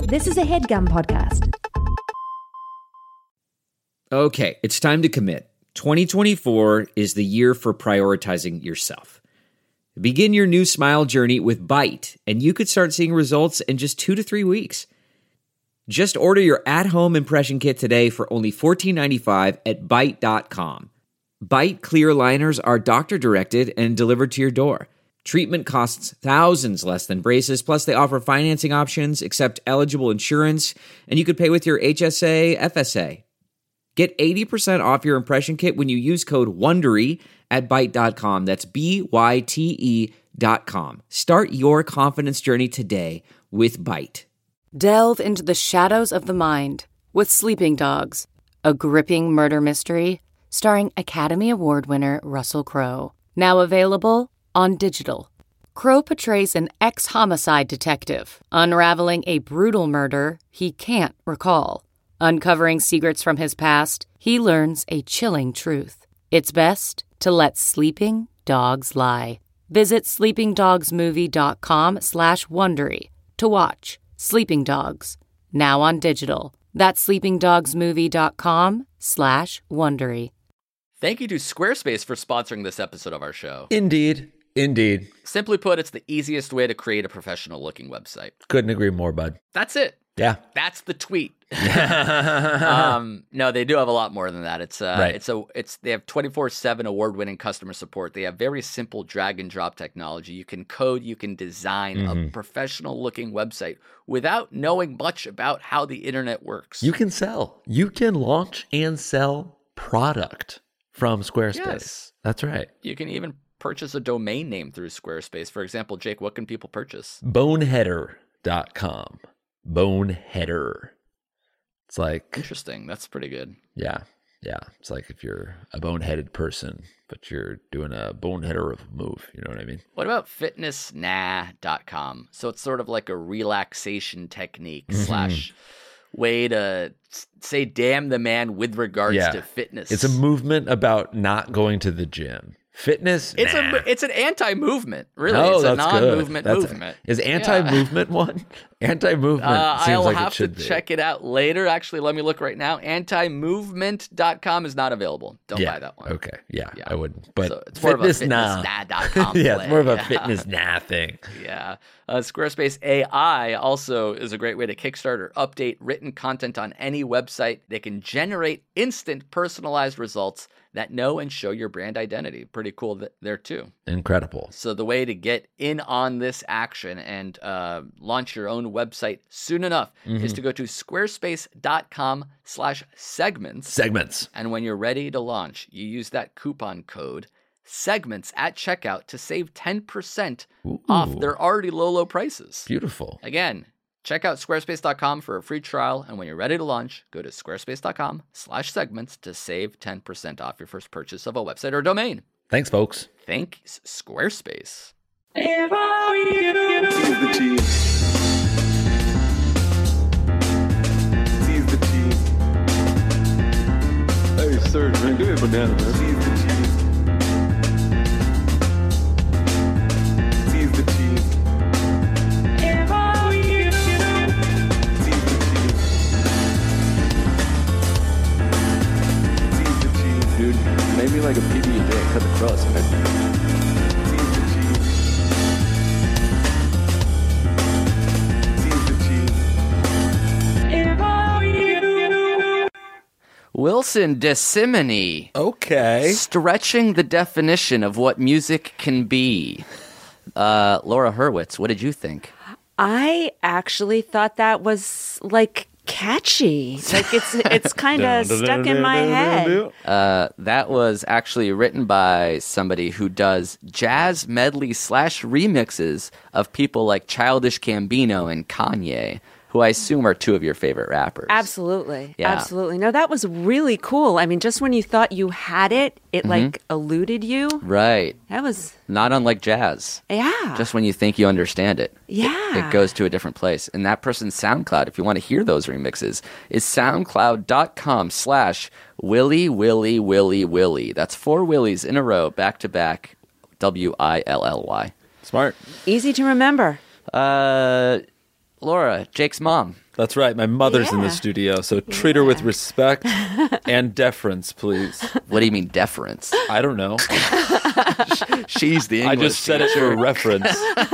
This is a HeadGum podcast. Okay, it's time to commit. 2024 is the year for prioritizing yourself. Begin your new smile journey with Byte, and you could start seeing results in just 2 to 3 weeks. Just order your at-home impression kit today for only $14.95 at Byte.com. Byte clear liners are doctor-directed and delivered to your door. Treatment costs thousands less than braces, plus they offer financing options, accept eligible insurance, and you could pay with your HSA, FSA. Get 80% off your impression kit when you use code WONDERY at Byte.com. That's BYTE.com. Start your confidence journey today with Byte. Delve into the shadows of the mind with Sleeping Dogs, a gripping murder mystery starring Academy Award winner Russell Crowe. Now available on digital. Crowe portrays an ex-homicide detective unraveling a brutal murder he can't recall. Uncovering secrets from his past, he learns a chilling truth. It's best to let sleeping dogs lie. Visit sleepingdogsmovie.com/Wondery to watch Sleeping Dogs, now on digital. That's sleepingdogsmovie.com/Wondery. Thank you to Squarespace for sponsoring this episode of our show. Indeed. Simply put, it's the easiest way to create a professional-looking website. Couldn't agree more, bud. That's it. Yeah. That's the tweet. No, they do have a lot more than that. They have 24/7 award-winning customer support. They have very simple drag and drop technology. You can code, you can design a professional-looking website without knowing much about how the internet works. You can sell. You can launch and sell product from Squarespace. Yes. That's right. You can even purchase a domain name through Squarespace. For example, Jake, what can people purchase? Boneheader.com. Boneheader. It's like... Interesting. That's pretty good. Yeah. It's like if you're a boneheaded person, but you're doing a boneheader of a move. You know what I mean? What about fitnessnah.com? So it's sort of like a relaxation technique / way to say damn the man with regards to fitness. It's a movement about not going to the gym. Fitness, it's an anti-movement, really. Oh, it's a that's non-movement good. movement. Is anti-movement one? Anti-movement seems I'll like have it should to be. check it out later. Actually, let me look right now. Antimovement.com is not available. Don't buy that one. Okay. Yeah, I wouldn't. But so it's more of a fitnessnah. fitnessnah.com Yeah, play. it's more of a fitness nah thing. Yeah. Squarespace AI also is a great way to kickstart or update written content on any website. They can generate instant personalized results that know and show your brand identity. Pretty cool there too. Incredible. So the way to get in on this action and launch your own website soon enough is to go to squarespace.com/segments. Segments. And when you're ready to launch, you use that coupon code segments at checkout to save 10% off their already low prices. Beautiful. Again, check out squarespace.com for a free trial, and when you're ready to launch, go to squarespace.com/segments to save 10% off your first purchase of a website or domain. Thanks, folks. Thanks, Squarespace. Here's the tea. Seize the tea. Hey, sir, man, give me a banana, man. Seize the tea. Seize the tea. Dude, make me like a PB&J and cut the crust, man. Seize the tea. Seize the tea. Wilson DeSimone. Okay. Stretching the definition of what music can be. Laura Hurwitz, what did you think? I actually thought that was like catchy. Like it's kind of stuck in my head. That was actually written by somebody who does jazz medley / remixes of people like Childish Gambino and Kanye, who I assume are two of your favorite rappers. Absolutely. Yeah. Absolutely. No, that was really cool. I mean, just when you thought you had it, it like eluded you. Right. That was... Not unlike jazz. Yeah. Just when you think you understand it. Yeah. It goes to a different place. And that person's SoundCloud, if you want to hear those remixes, is soundcloud.com/WillyWillyWillyWilly. That's 4 Willies in a row, back to back, WILLY. Smart. Easy to remember. Laura, Jake's mom. That's right. My mother's in the studio, so treat her with respect and deference, please. What do you mean deference? I don't know. She's the English I just said it for reference.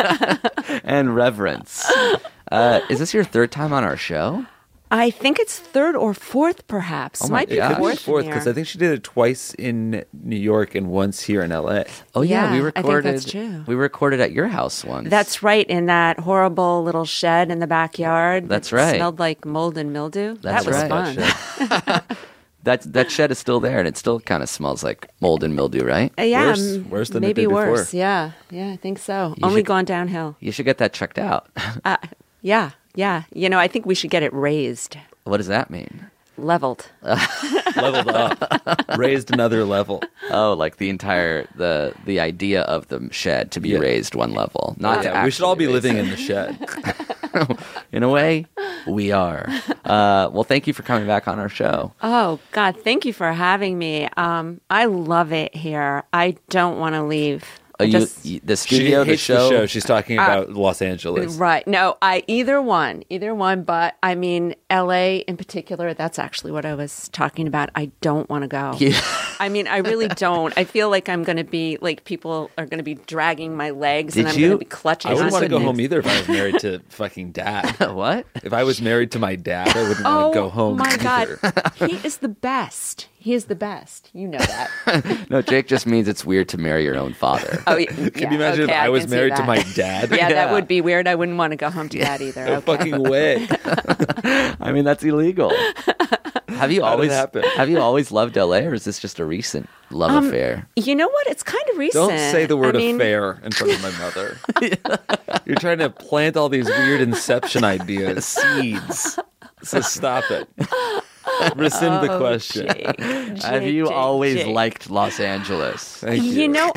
And reverence. Is this your third time on our show? I think it's third or fourth, perhaps. Oh my Might be gosh. fourth. Fourth, because I think she did it twice in New York and once here in LA. Oh yeah, we Yeah, I recorded. think that's true. We recorded at your house once. That's right, in that horrible little shed in the backyard. That's that right. Smelled like mold and mildew. That's that was right. fun. that shed is still there, and it still kind of smells like mold and mildew, right? Yeah, Worse than it maybe did before. worse. Yeah, I think so. Only should- gone downhill. You should get that checked out. Yeah. I think we should get it raised, What does that mean? leveled. Leveled up. Raised another level. Oh, like the entire the idea of the shed to be raised one level, not to We should all be actually raise living it. in the shed. In a way, we are. Well, thank you for coming back on our show. Oh God, thank you for having me. I love it here. I don't want to leave. I just- The She studio, hates the show. She's talking about Los Angeles. Right. No, either one, but I mean, LA in particular, that's actually what I was talking about. I don't want to go. Yeah. I mean, I really don't. I feel like I'm going to be, like, people are going to be dragging my legs and Did I'm you? going to be clutching I wouldn't want to onto go things. home either if I was married to fucking dad. What? If I was married to my dad, I wouldn't want to go home my either. God. He is the best. He is the best. You know that. No, Jake just means it's weird to marry your own father. Oh, yeah. Can you imagine if I was married to my dad? Yeah, Yeah. that would be weird. I wouldn't want to go home to that either. No Okay. fucking way. I mean, that's illegal. Have you How did always it happen? Have you always loved LA, or is this just a recent love affair? You know what? It's kind of recent. Don't say the word I mean, affair in front of my mother. You're trying to plant all these weird inception ideas. Seeds. So stop it. Rescind the question. Have you always liked Los Angeles? Thank you. You know,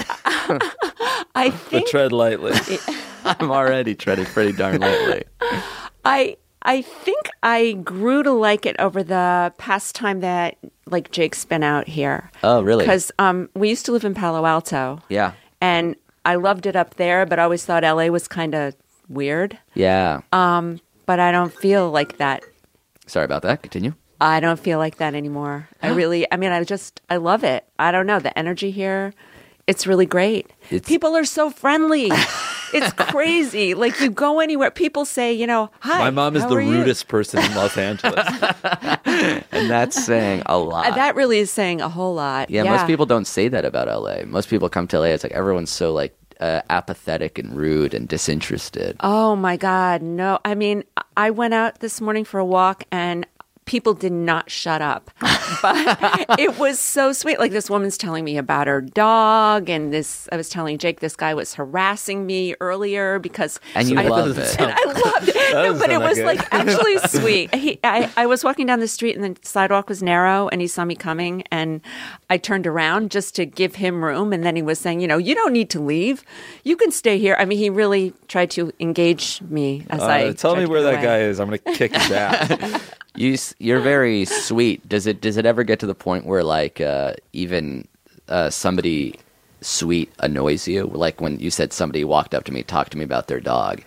I But think tread lightly. I'm already treading pretty darn lightly. I think I grew to like it over the past time that like Jake's been out here. Oh, really? Because we used to live in Palo Alto. Yeah. And I loved it up there, but I always thought LA was kind of weird. Yeah. But I don't feel like that. Sorry about that. Continue. I don't feel like that anymore. I love it. I don't know. The energy here, it's really great. People are so friendly. It's crazy. Like you go anywhere, people say, hi. My mom is how the are you?" rudest person in Los Angeles. And that's saying a lot. That really is saying a whole lot. Yeah, most people don't say that about LA. Most people come to LA, it's like everyone's so like apathetic and rude and disinterested. Oh my God, no. I mean, I went out this morning for a walk and people did not shut up. But it was so sweet. Like this woman's telling me about her dog, and I was telling Jake this guy was harassing me earlier because And you love it. And I loved it. No, doesn't but it sound was that like good. actually sweet. I was walking down the street and the sidewalk was narrow and he saw me coming and I turned around just to give him room. And then he was saying, you don't need to leave. You can stay here. I mean, he really tried to engage me as I Tell me tried to where get that away. guy is. I'm going to kick his ass. You're very sweet. Does it ever get to the point where like even somebody sweet annoys you? Like when you said somebody walked up to me, talked to me about their dog.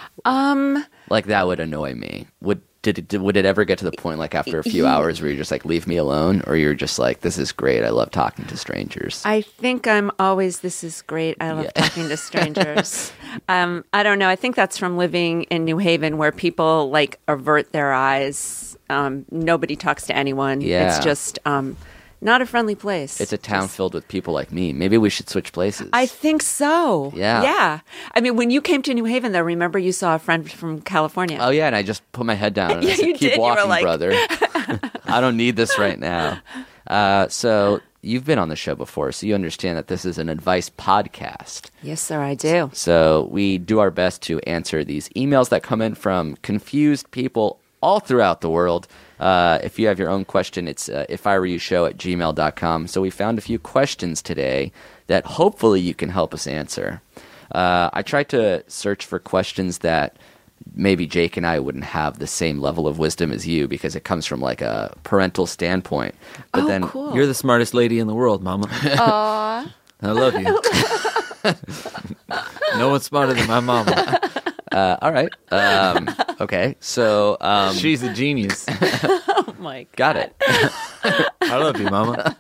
Like that would annoy me. Would it ever get to the point like after a few hours where you're just like leave me alone, or you're just like this is great, I love talking to strangers? I think I'm always, this is great. I love talking to strangers. I don't know. I think that's from living in New Haven where people like avert their eyes. Nobody talks to anyone. Yeah. It's just not a friendly place. It's a town filled with people like me. Maybe we should switch places. I think so. Yeah. Yeah. I mean, when you came to New Haven, though, remember you saw a friend from California. Oh yeah, and I just put my head down and I Yeah, said, you "Keep did. You were walking, like- brother. I don't need this right now." So you've been on the show before, so you understand that this is an advice podcast. Yes, sir, I do. So we do our best to answer these emails that come in from confused people all throughout the world. If you have your own question, it's ifereyoushow@gmail.com. So we found a few questions today that hopefully you can help us answer. I tried to search for questions that maybe Jake and I wouldn't have the same level of wisdom as you because it comes from like a parental standpoint. But then cool. You're the smartest lady in the world, Mama. Aw. I love you. No one's smarter than my mama. All right. Okay. So She's a genius. Oh my God. got it. I love you, Mama.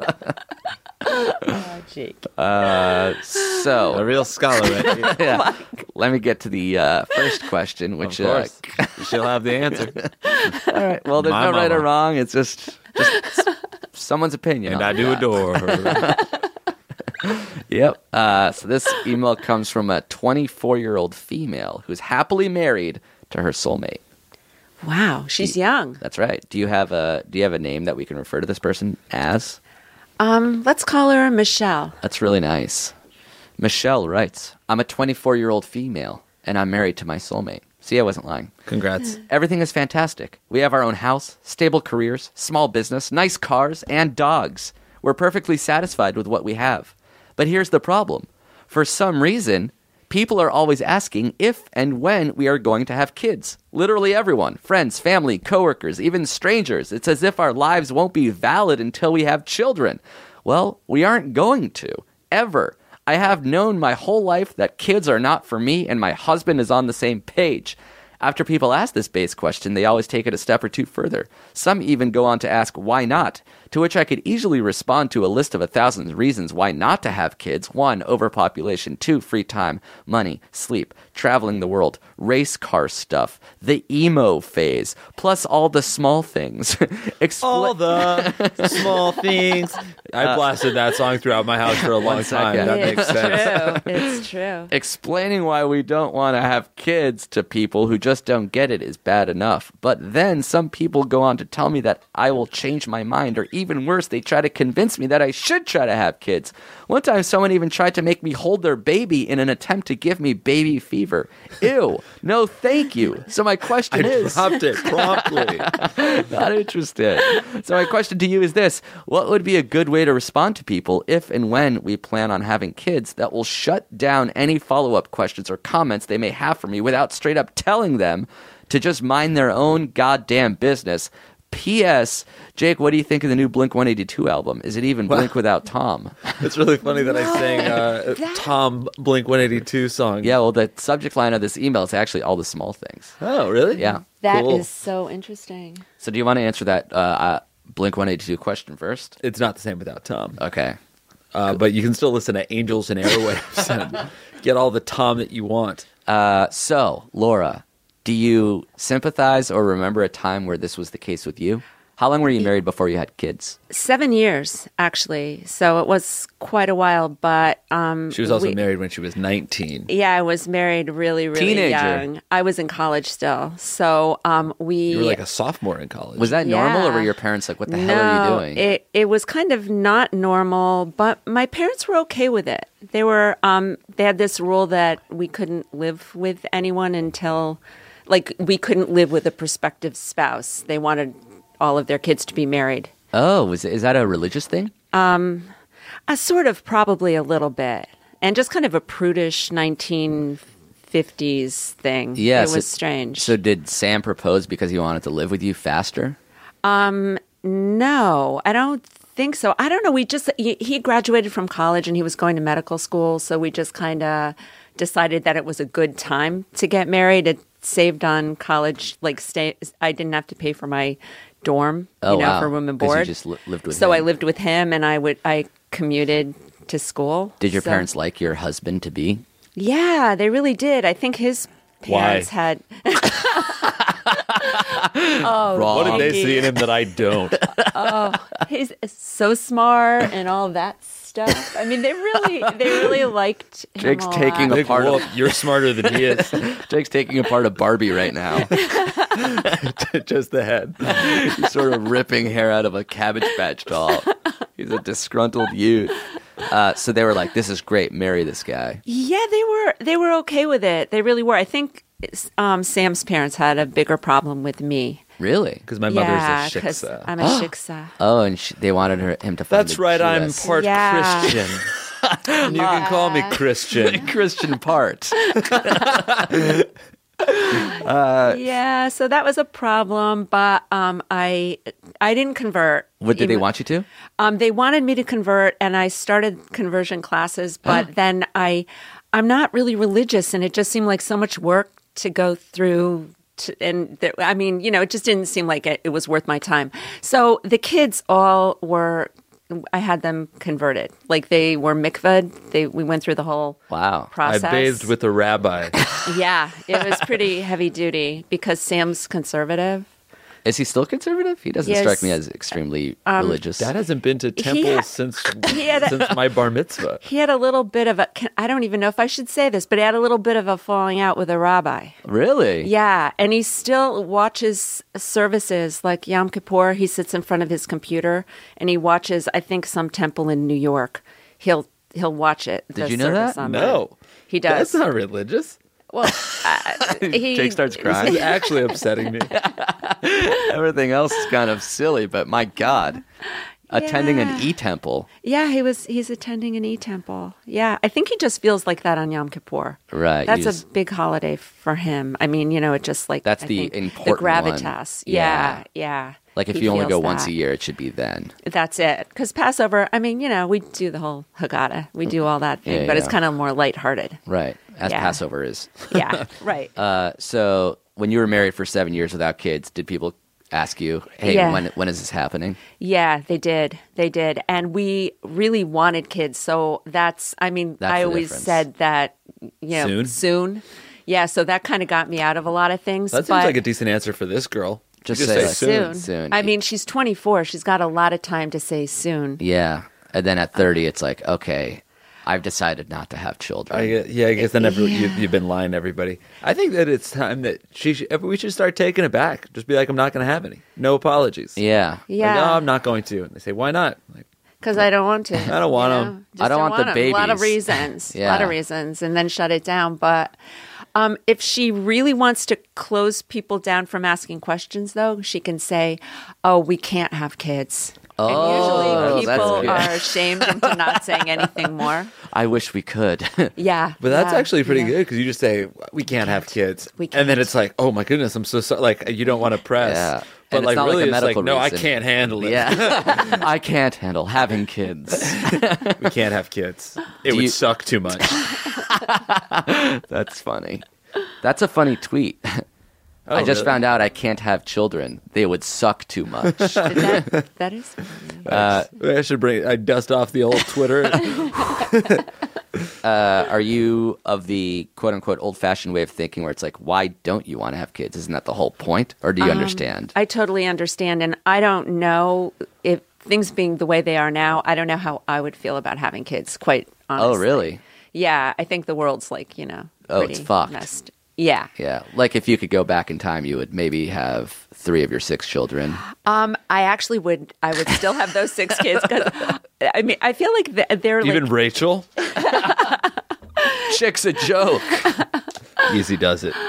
Oh, Jake. A So real scholar right here. yeah, let me get to the first question, which Of course. She'll have the answer. all right. Well, there's My no right or mama. wrong. It's just someone's opinion. And on I do that. adore her. Yep. So this email comes from a 24-year-old female who's happily married to her soulmate. Wow, she's young. That's right. Do you have a name that we can refer to this person as? Let's call her Michelle. That's really nice. Michelle writes, I'm a 24-year-old female, and I'm married to my soulmate. See, I wasn't lying. Congrats. Everything is fantastic. We have our own house, stable careers, small business, nice cars, and dogs. We're perfectly satisfied with what we have. But here's the problem. For some reason, people are always asking if and when we are going to have kids. Literally everyone. Friends, family, coworkers, even strangers. It's as if our lives won't be valid until we have children. Well, we aren't going to. Ever. I have known my whole life that kids are not for me, and my husband is on the same page. After people ask this base question, they always take it a step or two further. Some even go on to ask, why not? To which I could easily respond to a list of 1,000 reasons why not to have kids. 1, overpopulation. 2, free time, money, sleep, traveling the world, race car stuff, the emo phase, plus all the small things. All the small things. I blasted that song throughout my house for a long time. second. That makes It's sense. true. It's true. Explaining why we don't want to have kids to people who just don't get it is bad enough. But then some people go on to tell me that I will change my mind, or even worse, they try to convince me that I should try to have kids. One time someone even tried to make me hold their baby in an attempt to give me baby fever. Ew. No, thank you. So my question is... Dropped it promptly. Not interested. So my question to you is this. What would be a good way to respond to people if and when we plan on having kids that will shut down any follow-up questions or comments they may have for me without straight up telling them to just mind their own goddamn business? P.S. Jake, what do you think of the new Blink-182 album? Is it even Blink without Tom? It's really funny that I sang Tom Blink-182 song. Yeah, well, the subject line of this email is actually all the small things. Oh, really? Yeah. That is Cool. so interesting. So do you want to answer that Blink-182 question first? It's not the same without Tom. Okay. But you can still listen to Angels and Airwaves and get all the Tom that you want. So, Laura, do you sympathize or remember a time where this was the case with you? How long were you married before you had kids? 7 years, actually. So it was quite a while, but She was also married when she was 19. yeah, I was married really, really Teenager. young. I was in college still. So we You were like a sophomore in college. Was that normal, or Yeah. were your parents like, what the hell are you doing? It was kind of not normal, but my parents were okay with it. They were they had this rule that we couldn't live with anyone until, like, we couldn't live with a prospective spouse. They wanted all of their kids to be married. Oh, is that a religious thing? Sort of, probably a little bit, and just kind of a prudish 1950s thing. Yeah, it so- was strange. So did Sam propose because he wanted to live with you faster? No, I don't think so. I don't know. He graduated from college and he was going to medical school, so we just kind of decided that it was a good time to get married. It saved on college, I didn't have to pay for my dorm, Oh, wow. for room and 'Cause you board. just lived with so him. I lived with him, and I commuted to school. Did your So- parents like your husband to be? Yeah, they really did. I think his parents Why? had. Wrong. What did they Frankie. see in him that I don't? He's so smart and all that stuff. I mean, they really liked him Jake's a taking lot. a Big part whoop, of you're smarter than he is. Jake's taking apart a Barbie right now. Just the head. He's sort of ripping hair out of a Cabbage Patch doll. He's a disgruntled youth. So they were like, "This is great. Marry this guy." Yeah, they were okay with it. They really were. I think Sam's parents had a bigger problem with me. Really? Because my mother's Yeah, a 'cause shiksa. I'm a shiksa. Oh, and they wanted him to find That's the right, I'm Jewess. part Yeah. Christian. You can call me Christian. Christian part. Yeah, so that was a problem. But I didn't convert. What did they want you to? They wanted me to convert, and I started conversion classes. But then I'm not really religious, and it just seemed like so much work to go through. I mean, it just didn't seem like it was worth my time. So the kids all were. I had them converted. Like they were mikvahed. We went through the whole process. I bathed with a rabbi. Yeah, it was pretty heavy duty because Sam's conservative. Is he still conservative? He doesn't strike me as extremely religious. Dad hasn't been to temple since my bar mitzvah. He had a little bit of I don't even know if I should say this, but he had a little bit of a falling out with a rabbi. Really? Yeah, and he still watches services like Yom Kippur. He sits in front of his computer and he watches, I think, some temple in New York. He'll watch it. Did you know that? No. He does. That's not religious. Well, Jake starts crying. This is actually upsetting me. Everything else is kind of silly, but my God. Attending an e-temple. Yeah, he's attending an e-temple. Yeah, I think he just feels like that on Yom Kippur. Right. That's a big holiday for him. I mean, it just like... That's the important the gravitas. One. Yeah. Like if you only go once a year, it should be then. That's it. Because Passover, I mean, we do the whole Haggadah. We do all that thing, but it's kind of more lighthearted. Right. As Passover is. Yeah, right. So when you were married for 7 years without kids, did people ask you, hey, when is this happening? Yeah, they did. And we really wanted kids. So that's I always said that, soon. Yeah, so that kind of got me out of a lot of things. That seems like a decent answer for this girl. Just say soon. I mean, she's 24. She's got a lot of time to say soon. Yeah. And then at 30, it's like, okay, I've decided not to have children. I guess then you've been lying to everybody. I think that it's time that we should start taking it back. Just be like, I'm not going to have any. No apologies. Yeah. Yeah. Like, no, I'm not going to. And they say, why not? Like, because I don't want to. I don't want them. I don't want the babies. A lot of reasons. Yeah. A lot of reasons. And then shut it down. But if she really wants to close people down from asking questions, though, she can say, oh, we can't have kids. And usually people are ashamed into not saying anything more. I wish we could. Yeah. But that's actually pretty good because you just say, we can't have kids. We can't. And then it's like, oh my goodness, I'm so sorry. Like, you don't want to press. Yeah. But and like, it's not really, like a medical no, I reason. can't handle it. Yeah. I can't handle having kids. We can't have kids. It would suck too much. That's funny. That's a funny tweet. Oh, I just really? found out I can't have children. They would suck too much. That is funny. I dust off the old Twitter. Are you of the quote-unquote old-fashioned way of thinking where it's like, why don't you want to have kids? Isn't that the whole point? Or do you understand? I totally understand. And I don't know if things being the way they are now, I don't know how I would feel about having kids, quite honestly. Oh, really? Yeah. I think the world's like, it's fucked. messed. Yeah. Yeah. Like if you could go back in time, you would maybe have 3 of your 6 children. I actually would. I would still have those 6 kids because I mean, I feel like they're Even like Rachel? Chick's a joke. Easy does it.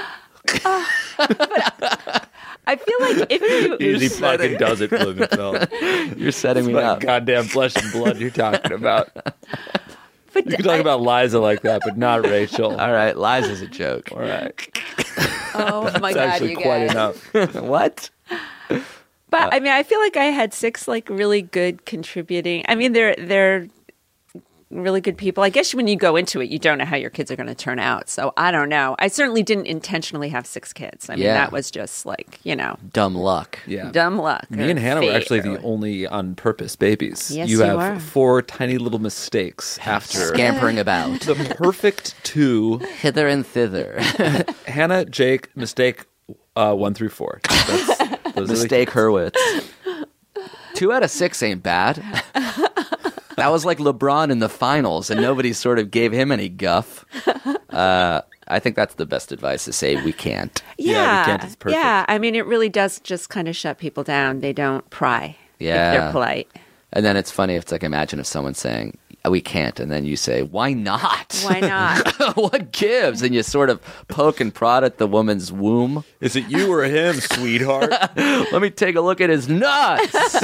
I feel like if you Easy fucking does it, Blumenfeld. You're setting me Like up. goddamn flesh and blood you're talking about. but You can talk about Liza like that, but not Rachel. All right. Liza's a joke. All right. oh my It's god, actually you quite guys. enough. What? But I mean, I feel like I had 6 like really good contributing. I mean, they're really good people. I guess when you go into it, you don't know how your kids are going to turn out. So I don't know. I certainly didn't intentionally have 6 kids. I mean, that was just like, Dumb luck. Yeah. dumb luck. Me or and Hannah were fate actually or the only on purpose babies. Yes, you you have are. 4 tiny little mistakes after Scampering about. the perfect 2. Hither and thither. Hannah, Jake, mistake 1 through 4. Those Mistake Hurwitz. 2 out of 6 ain't bad. That was like LeBron in the finals, and nobody sort of gave him any guff. I think that's the best advice to say we can't. Yeah, we can't. It's perfect. Yeah, I mean, it really does just kind of shut people down. They don't pry. Yeah. If they're polite. And then it's funny, it's like imagine if someone's saying, we can't, and then you say, why not? Why not? What gives? And you sort of poke and prod at the woman's womb. Is it you or him, sweetheart? Let me take a look at his nuts.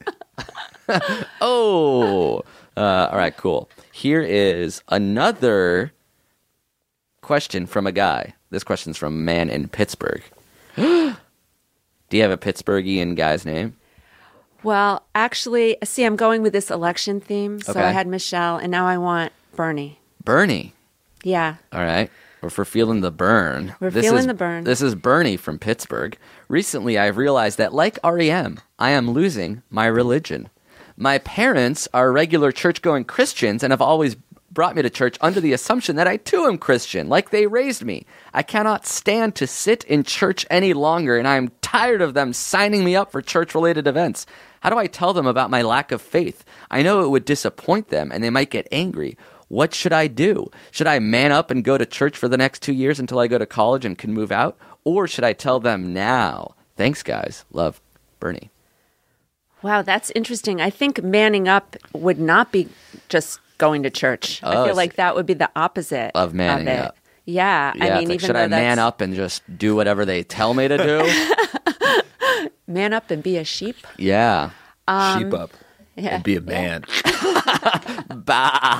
All right, cool. Here is another question from a guy. This question's from a man in Pittsburgh. Do you have a Pittsburghian guy's name? Well, actually, see, I'm going with this election theme. So Okay. I had Michelle, and now I want Bernie. Bernie. Yeah. All right. or for feeling the burn. We're feeling the burn. This is Bernie from Pittsburgh. Recently, I've realized that, like REM, I am losing my religion. My parents are regular church-going Christians and have always brought me to church under the assumption that I too am Christian, like they raised me. I cannot stand to sit in church any longer, and I am tired of them signing me up for church-related events. How do I tell them about my lack of faith? I know it would disappoint them, and they might get angry. What should I do? Should I man up and go to church for the next 2 years until I go to college and can move out? Or should I tell them now? Thanks, guys. Love, Bernie. Wow, that's interesting. I think manning up would not be just going to church. I feel like that would be the opposite of manning it. up. Yeah. I mean, like, even should I man up and just do whatever they tell me to do? Man up and be a sheep? Yeah. Sheep up and be a man. Bah.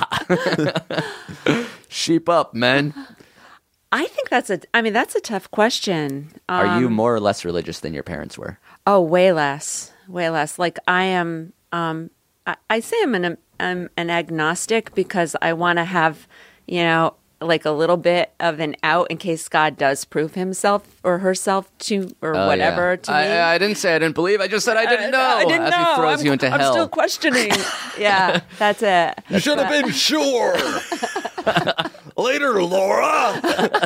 Sheep up, man. I think that's a tough question. Are you more or less religious than your parents were? Oh, way less. Way less. Like I am, I say I'm an agnostic because I want to have, like a little bit of an out in case God does prove himself or herself to or whatever to me. I didn't say I didn't believe. I just said I didn't know. I didn't know. He throws you into hell. I'm still questioning. Yeah, that's it. You should have been sure. Later, Laura.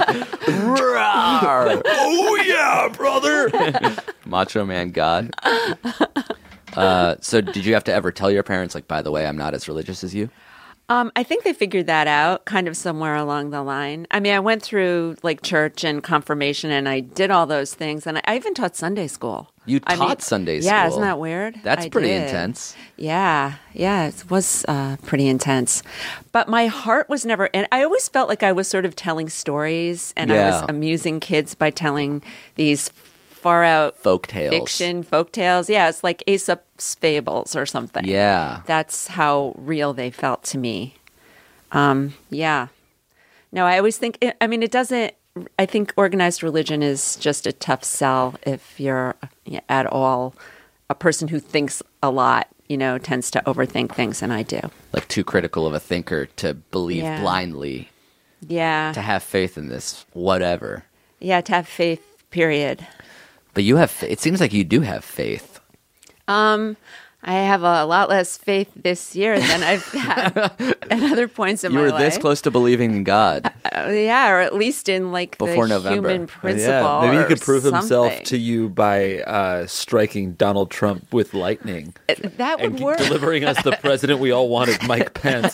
Oh, yeah, brother. Macho Man God. So did you have to ever tell your parents, like, by the way, I'm not as religious as you? I think they figured that out kind of somewhere along the line. I mean, I went through like church and confirmation and I did all those things. And I even taught Sunday school. You taught Sunday school? Yeah, isn't that weird? That's pretty intense. Yeah, it was pretty intense. But my heart was never, and I always felt like I was sort of telling stories and I was amusing kids by telling these far out folk tales. Yeah, it's like Aesop's fables or something. Yeah. That's how real they felt to me. Yeah. No, I always think, I think organized religion is just a tough sell if you're at all a person who thinks a lot, tends to overthink things, and I do. Like too critical of a thinker to believe blindly. Yeah. To have faith in this, whatever. Yeah, to have faith, period. But it seems like you do have faith. I have a lot less faith this year than I've had at other points in my life. You were this close to believing in God. Yeah, or at least in like before the November. Human principle. Yeah, maybe he could prove himself something. to you by striking Donald Trump with lightning. That would and work. Delivering us the president we all wanted, Mike Pence.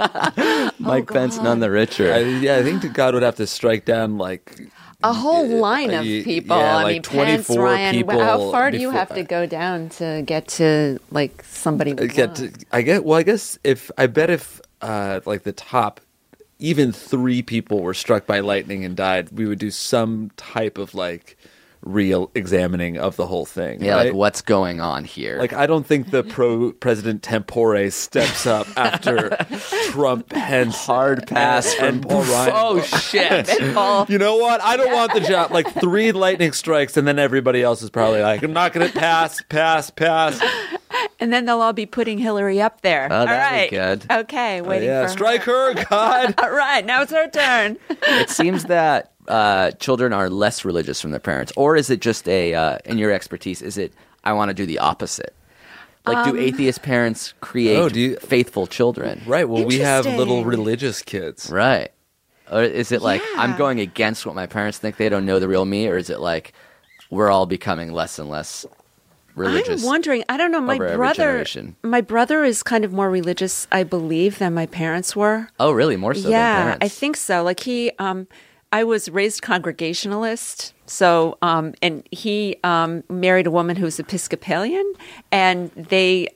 Mike Pence, none the richer. I think God would have to strike down like a whole line of people. Yeah, I mean, Pence, Ryan. people. How far do you have to go down to get to like somebody? I guess if like the top, even 3 people were struck by lightning and died, we would do some type of like real examining of the whole thing. Yeah, right? like what's going on here? Like I don't think the president tempore steps up after Trump, Pence, hard pass and Paul Ryan. Oh shit! You know what? I don't want the job. Like 3 lightning strikes, and then everybody else is probably like, "I'm not going to pass." And then they'll all be putting Hillary up there. Oh, all that'd right, be good. Okay, waiting for strike her, God. All right, now it's her turn. It seems that children are less religious from their parents, or is it just in your expertise? Is it I want to do the opposite? Like, do atheist parents create faithful children? Right. Well, we have little religious kids. Right. Or is it like I'm going against what my parents think? They don't know the real me, or is it like we're all becoming less and less religious? I'm wondering. I don't know. My brother is kind of more religious, I believe, than my parents were. Oh, really? More so than parents? I think so. Like I was raised Congregationalist, so and he married a woman who's Episcopalian, and they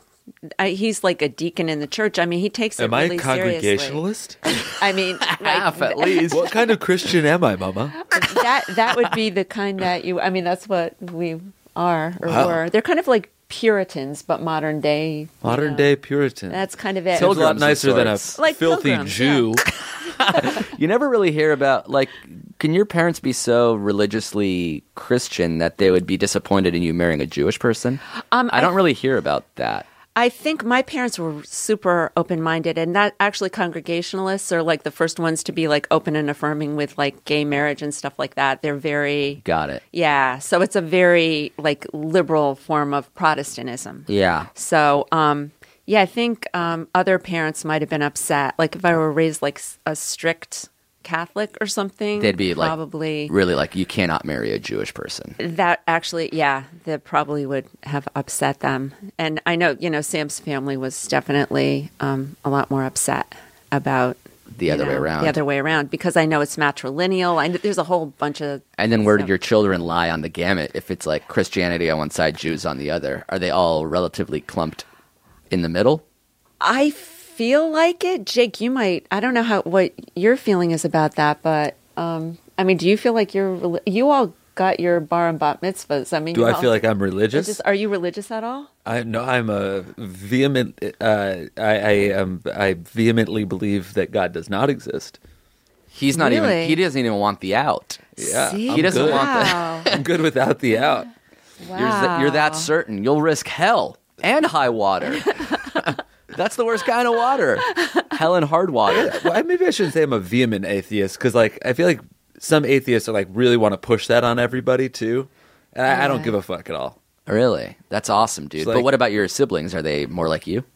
he's like a deacon in the church. I mean, he takes it really seriously. Am I Congregationalist? I mean, half at least. What kind of Christian am I, Mama? That would be the kind that you. I mean, that's what we are or were. They're kind of like Puritans, but modern day. Modern day Puritan. That's kind of it. Sounds a lot nicer than a like filthy pilgrims, Jew. Yeah. You never really hear about, like, can your parents be so religiously Christian that they would be disappointed in you marrying a Jewish person? I don't really hear about that. I think my parents were super open-minded, and that actually Congregationalists are like the first ones to be like open and affirming with like gay marriage and stuff like that. They're very Got it. Yeah, so it's a very like liberal form of Protestantism. Yeah. So, I think other parents might have been upset. Like if I were raised like a strict Catholic or something, They'd be probably like, really like, you cannot marry a Jewish person. that actually, that probably would have upset them. And I know, Sam's family was definitely a lot more upset about The other way around. The other way around, because I know it's matrilineal. There's a whole bunch of. And then where do your children lie on the gamut? If it's like Christianity on one side, Jews on the other, are they all relatively clumped in the middle? I feel like it. Jake, you might. I don't know what your feeling is about that, but do you feel like you all got your bar and bat mitzvahs? Do I feel like I'm religious? Are you religious at all? No, I'm a vehement. I vehemently believe that God does not exist. He's not Really? even. He doesn't even want the out. Yeah, See? He doesn't good. want Wow. I'm good without the out. You're that certain. You'll risk hell and high water. That's the worst kind of water. Hell and hard water. Well, maybe I shouldn't say I'm a vehement atheist, because I feel like some atheists are really want to push that on everybody too, and I don't give a fuck at all. Really? That's awesome, dude. It's But what about your siblings? Are they more like you?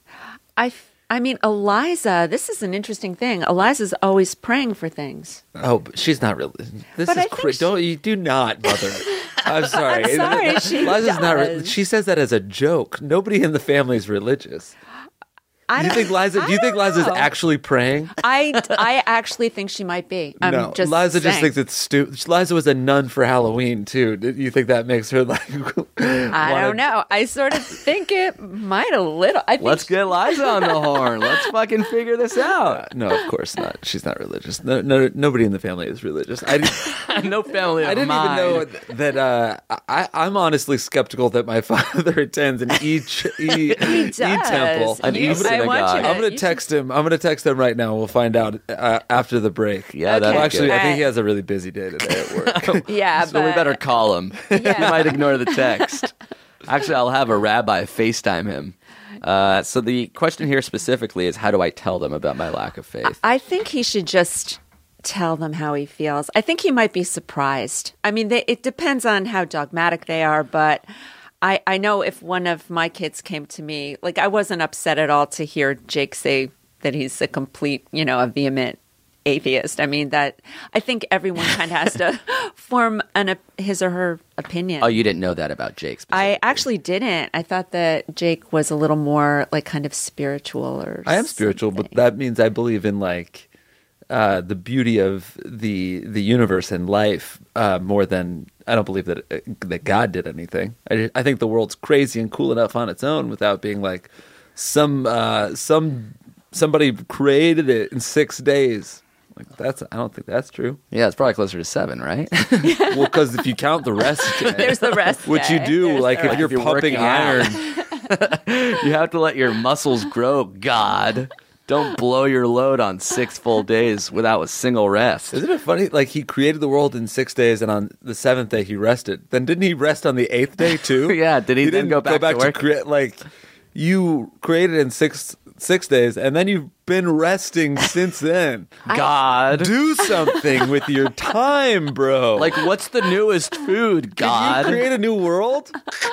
Eliza, this is an interesting thing. Eliza's always praying for things. Oh, but she's not really. This But is I think you do not, mother. I'm sorry. I'm sorry, she Eliza's not. does. She says that as a joke. Nobody in the family is religious. Do you think Liza's actually praying? I actually think she might be. No, just Liza just saying. thinks it's stupid. Liza was a nun for Halloween too. Do you think that makes her like? I don't know. I sort of think it might a little. I think Let's get Liza on the horn. Let's fucking figure this out. No, of course not. She's not religious. No, nobody in the family is religious. No family of I didn't mine. even know that. I'm honestly skeptical that my father attends an E temple. An E I want you synagogue. to- I'm gonna text him. I'm gonna text him right now. We'll find out after the break. Yeah, Okay. that'd Well, be actually, good. I think he has a really busy day today at work. Yeah, So we better call him. He might ignore the text. Actually, I'll have a rabbi FaceTime him. So the question here specifically is, how do I tell them about my lack of faith? I think he should just tell them how he feels. I think he might be surprised. It depends on how dogmatic they are, but I know if one of my kids came to me, like I wasn't upset at all to hear Jake say that he's a complete, a vehement atheist. I think everyone kind of has to form his or her opinion. Oh, you didn't know that about Jake specifically? I actually didn't. I thought that Jake was a little more like kind of spiritual or I am spiritual, but something. that means I believe in the beauty of the universe and life more than I don't believe that God did anything. I think the world's crazy and cool enough on its own without being like somebody created it in 6 days. Like I don't think that's true. Yeah, it's probably closer to 7, right? Well, because if you count the rest, There's the rest. which you Jay. do, There's like the if you're If you're pumping working out. iron. You have to let your muscles grow, God. Don't blow your load on 6 full days without a single rest. Isn't it funny? Like he created the world in 6 days, and on the 7th day he rested. Then didn't he rest on the 8th day too? Yeah, did he then didn't go back to work? create? Like you created in six days, and then you've been resting since then. God. Do something with your time, bro. Like, what's the newest food, Can God? you create a new world?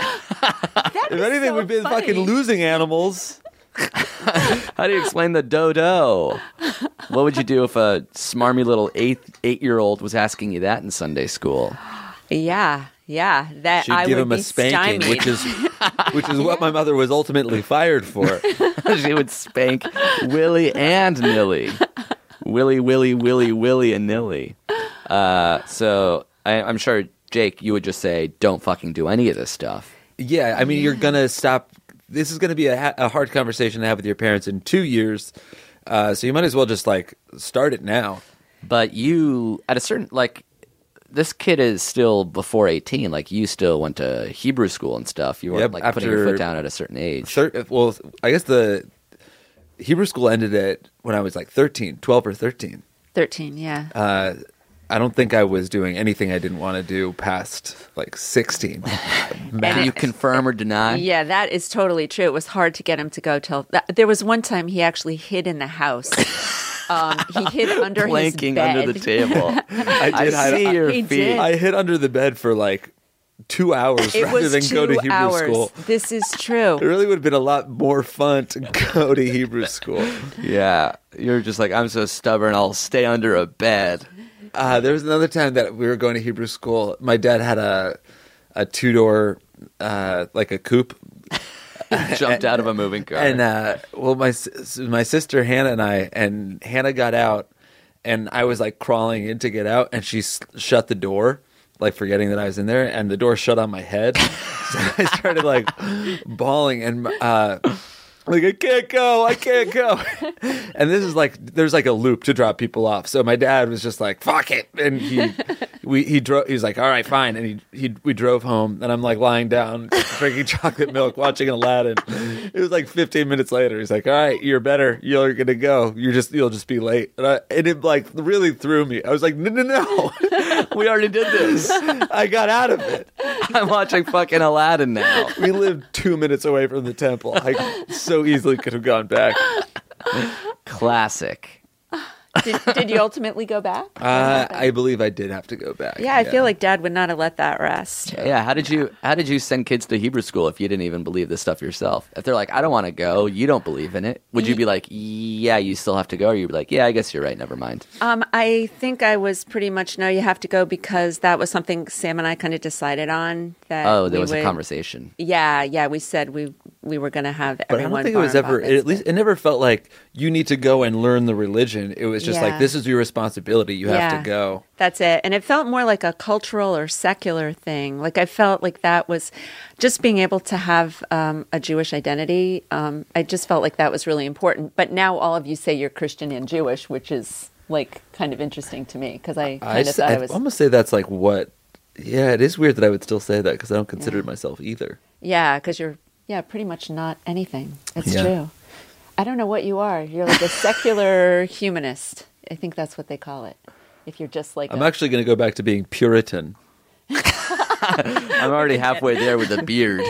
If anything, we've been fucking losing animals. How do you explain the dodo? What would you do if a smarmy little 8-year-old was asking you that in Sunday school? Yeah. That She'd I give would him a be spanking, stymied. which is what my mother was ultimately fired for. She would spank Willie and Nilly. Willie, and Nilly. So I'm sure, Jake, you would just say, don't fucking do any of this stuff. Yeah, I mean, you're gonna stop. This is gonna be a hard conversation to have with your parents in 2 years, so you might as well just start it now. But you, at a certain, this kid is still before 18. Like, you still went to Hebrew school and stuff. You weren't, putting your foot down at a certain age. Well, I guess the Hebrew school ended at when I was 12 or 13. 13, yeah. I don't think I was doing anything I didn't want to do past like 16. Can you confirm or deny? Yeah, that is totally true. It was hard to get him to go till there was one time he actually hid in the house. He hid under Planking his bed. under the table. I see your He feet. did. I hid under the bed for like 2 hours It rather was than 2 go to Hebrew hours. school. This is true. It really would have been a lot more fun to go to Hebrew school. Yeah, you're just like, I'm so stubborn, I'll stay under a bed. There was another time that we were going to Hebrew school. My dad had a 2-door, like a coupe. Jumped out of a moving car. And my sister Hannah and Hannah got out, and I was like crawling in to get out, and she shut the door, like forgetting that I was in there, and the door shut on my head. So I started like bawling and like I can't go. And this is like there's like a loop to drop people off. So my dad was just like fuck it, and he drove. He was like all right, fine, and we drove home, and I'm like lying down drinking chocolate milk, watching Aladdin. It was like 15 minutes later. He's like, all right, you're better. You're gonna go. You'll just be late. And it like really threw me. I was like no. We already did this. I got out of it. I'm watching fucking Aladdin now. We lived 2 minutes away from the temple. I so easily could have gone back. Classic. Did you ultimately go back? I believe I did have to go back. Yeah, I feel like Dad would not have let that rest. Yeah, how did you send kids to Hebrew school if you didn't even believe this stuff yourself? If they're like, I don't want to go, you don't believe in it, would you be like, yeah, you still have to go? Or you'd be like, yeah, I guess you're right, never mind. I think I was pretty much, no, you have to go because that was something Sam and I kind of decided on. That there was a conversation. Yeah, we said we were going to have everyone. But I don't think it was ever, at least it never felt like you need to go and learn the religion. It was just like, this is your responsibility. You have to go. That's it. And it felt more like a cultural or secular thing. Like I felt like that was just being able to have a Jewish identity. I just felt like that was really important. But now all of you say you're Christian and Jewish, which is like kind of interesting to me because I kind of thought I was. I almost say that's like what. Yeah, it is weird that I would still say that because I don't consider myself either. Yeah, because you're pretty much not anything. It's true. I don't know what you are. You're like a secular humanist. I think that's what they call it. If you're just like I'm actually going to go back to being Puritan. I'm already halfway there with a beard.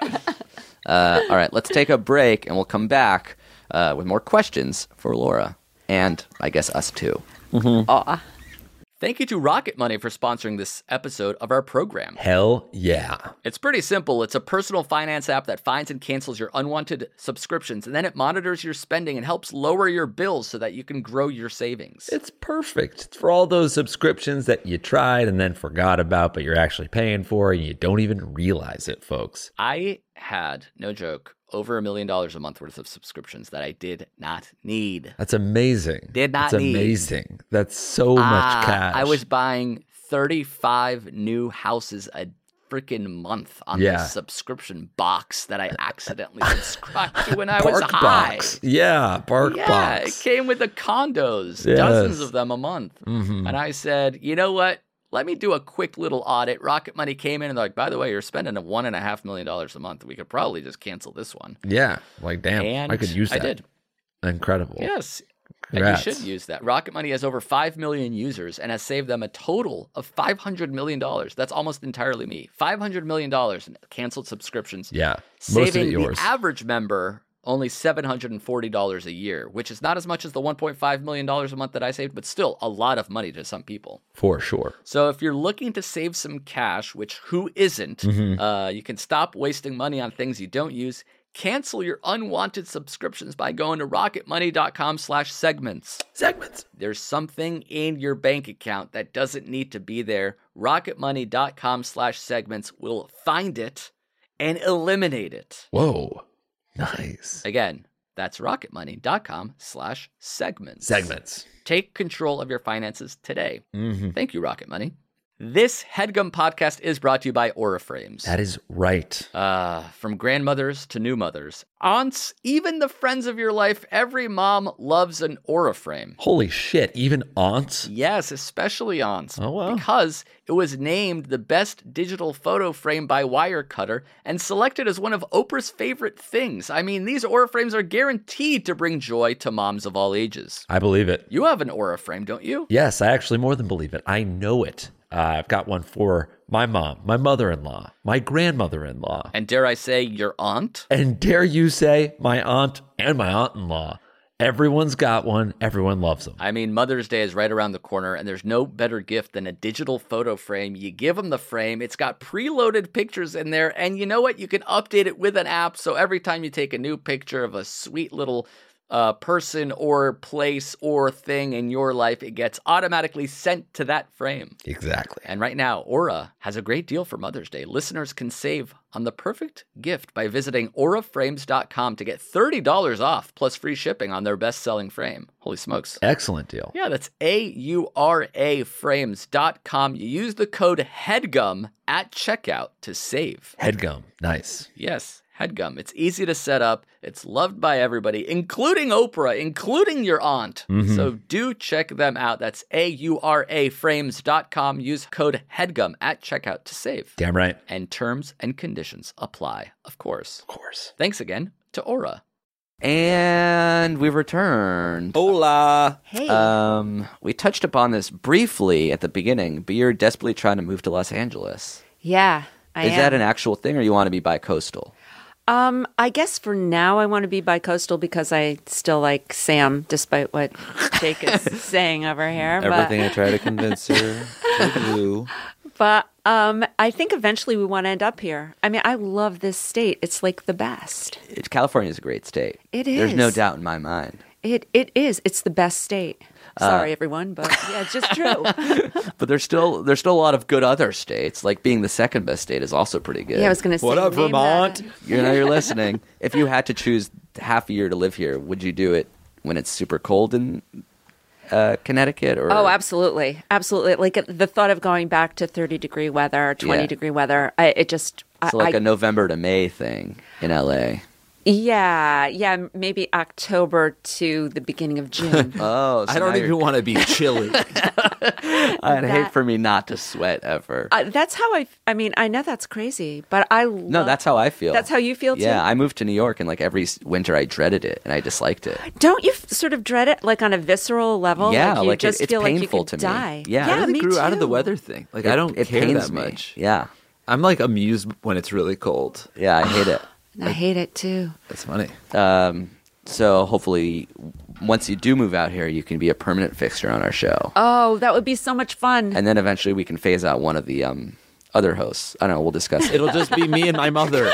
All right, let's take a break and we'll come back with more questions for Laura and I guess us too. Aw. Thank you to Rocket Money for sponsoring this episode of our program. Hell yeah. It's pretty simple. It's a personal finance app that finds and cancels your unwanted subscriptions, and then it monitors your spending and helps lower your bills so that you can grow your savings. It's perfect. It's for all those subscriptions that you tried and then forgot about, but you're actually paying for and you don't even realize it, folks. I had, no joke, over $1 million a month worth of subscriptions that I did not need. That's amazing. Did not That's need. amazing. That's so much cash. I was buying 35 new houses a freaking month on this subscription box that I accidentally subscribed to when I was high. Box. Yeah, Bark Yeah, Box. it came with the condos, Yes. dozens of them a month. Mm-hmm. And I said, you know what? Let me do a quick little audit. Rocket Money came in and they're like, by the way, you're spending $1.5 million a month. We could probably just cancel this one. Yeah, like damn, And I could use that. I did. Incredible. Yes. Congrats. And you should use that. Rocket Money has over 5 million users and has saved them a total of $500 million. That's almost entirely me. $500 million in canceled subscriptions. Yeah, most of saving it yours. the average member only $740 a year, which is not as much as the $1.5 million a month that I saved, but still a lot of money to some people. For sure. So if you're looking to save some cash, which who isn't, you can stop wasting money on things you don't use. Cancel your unwanted subscriptions by going to rocketmoney.com/segments. Segments. There's something in your bank account that doesn't need to be there. Rocketmoney.com/segments will find it and eliminate it. Whoa. Nice. Again, that's rocketmoney.com/segments. Segments. Take control of your finances today. Thank you, Rocket Money. This HeadGum podcast is brought to you by Aura Frames. That is right. From grandmothers to new mothers, aunts, even the friends of your life, every mom loves an Aura frame. Holy shit, even aunts? Yes, especially aunts. Oh, wow. Because it was named the best digital photo frame by Wirecutter and selected as one of Oprah's favorite things. I mean, these Aura frames are guaranteed to bring joy to moms of all ages. I believe it. You have an Aura frame, don't you? Yes, I actually more than believe it. I know it. I've got one for my mom, my mother-in-law, my grandmother-in-law. And dare I say, your aunt? And dare you say, my aunt and my aunt-in-law. Everyone's got one. Everyone loves them. I mean, Mother's Day is right around the corner, and there's no better gift than a digital photo frame. You give them the frame. It's got preloaded pictures in there, and you know what? You can update it with an app, so every time you take a new picture of a sweet little person or place or thing in your life, it gets automatically sent to that frame. Exactly. And right now, Aura has a great deal for Mother's Day. Listeners can save on the perfect gift by visiting auraframes.com to get $30 off plus free shipping on their best-selling frame. Holy smokes. Excellent deal. Yeah, that's auraframes.com. You use the code HEADGUM at checkout to save. HeadGum. Nice. Yes. HeadGum. It's easy to set up. It's loved by everybody, including Oprah, including your aunt. Mm-hmm. So do check them out. That's auraframes.com. Use code HEADGUM at checkout to save. Damn right. And terms and conditions apply, of course. Of course. Thanks again to Aura. And we've returned. Hola. Hey. We touched upon this briefly at the beginning, but you're desperately trying to move to Los Angeles. Yeah, I Is am. that an actual thing, or you want to be bi-coastal? I guess for now I want to be bi-coastal because I still like Sam, despite what Jake is saying over here. Everything I try to convince her to do. But I think eventually we want to end up here. I mean, I love this state. It's like the best. California is a great state. It There's no is. doubt in my mind. It is. It's the best state. Sorry, everyone, but yeah, it's just true. But there's still a lot of good other states. Like being the second best state is also pretty good. Yeah, I was going to say. What up, name Vermont? that. You're listening. If you had to choose half a year to live here, would you do it when it's super cold in Connecticut? Or Oh, absolutely, absolutely. Like the thought of going back to 30-degree weather, 20-degree weather. so like a November to May thing in LA. Yeah, maybe October to the beginning of June. Oh, so I don't now even want to be chilly. I'd hate for me not to sweat ever. That's how I mean, I know that's crazy, but No, that's how I feel. That's how you feel too? Yeah, I moved to New York, and like every winter I dreaded it, and I disliked it. Don't you sort of dread it, like on a visceral level? Yeah, like you like just it's feel like you painful could to me. die. Yeah, I really me grew out of the too. weather thing. Like, I don't It care pains that me. much. Yeah, I'm like amused when it's really cold. yeah, I hate it. I hate it too. That's funny. So hopefully, once you do move out here, you can be a permanent fixture on our show, Oh, that would be so much fun. and then eventually we can phase out one of the other hosts. I don't know. We'll discuss it. It'll just be me and my mother.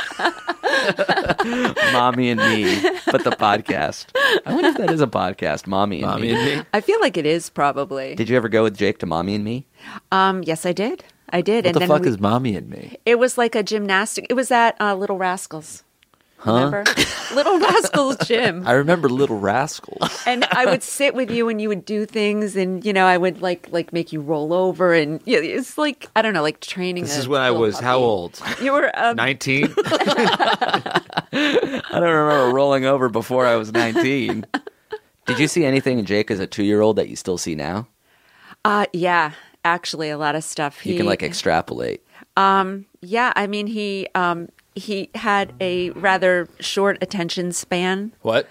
Mommy and Me, but the podcast. I wonder if that is a podcast, Mommy and Mommy Me. and me. I feel like it is probably. Did you ever go with Jake to Mommy and Me? Yes, I did. I did. What and the then fuck we- is Mommy and me? It was like a gymnastic. It was at Little Rascals. Remember? Little Rascals gym. I remember Little Rascals. And I would sit with you and you would do things and, you know, I would like make you roll over and yeah, it's like, I don't know, like training. This a is when I little was how puppy. old? You were 19? I don't remember rolling over before I was 19. Did you see anything in Jake as a 2-year-old that you still see now? yeah, actually a lot of stuff. You can like extrapolate. Yeah, I mean he had a rather short attention span. What?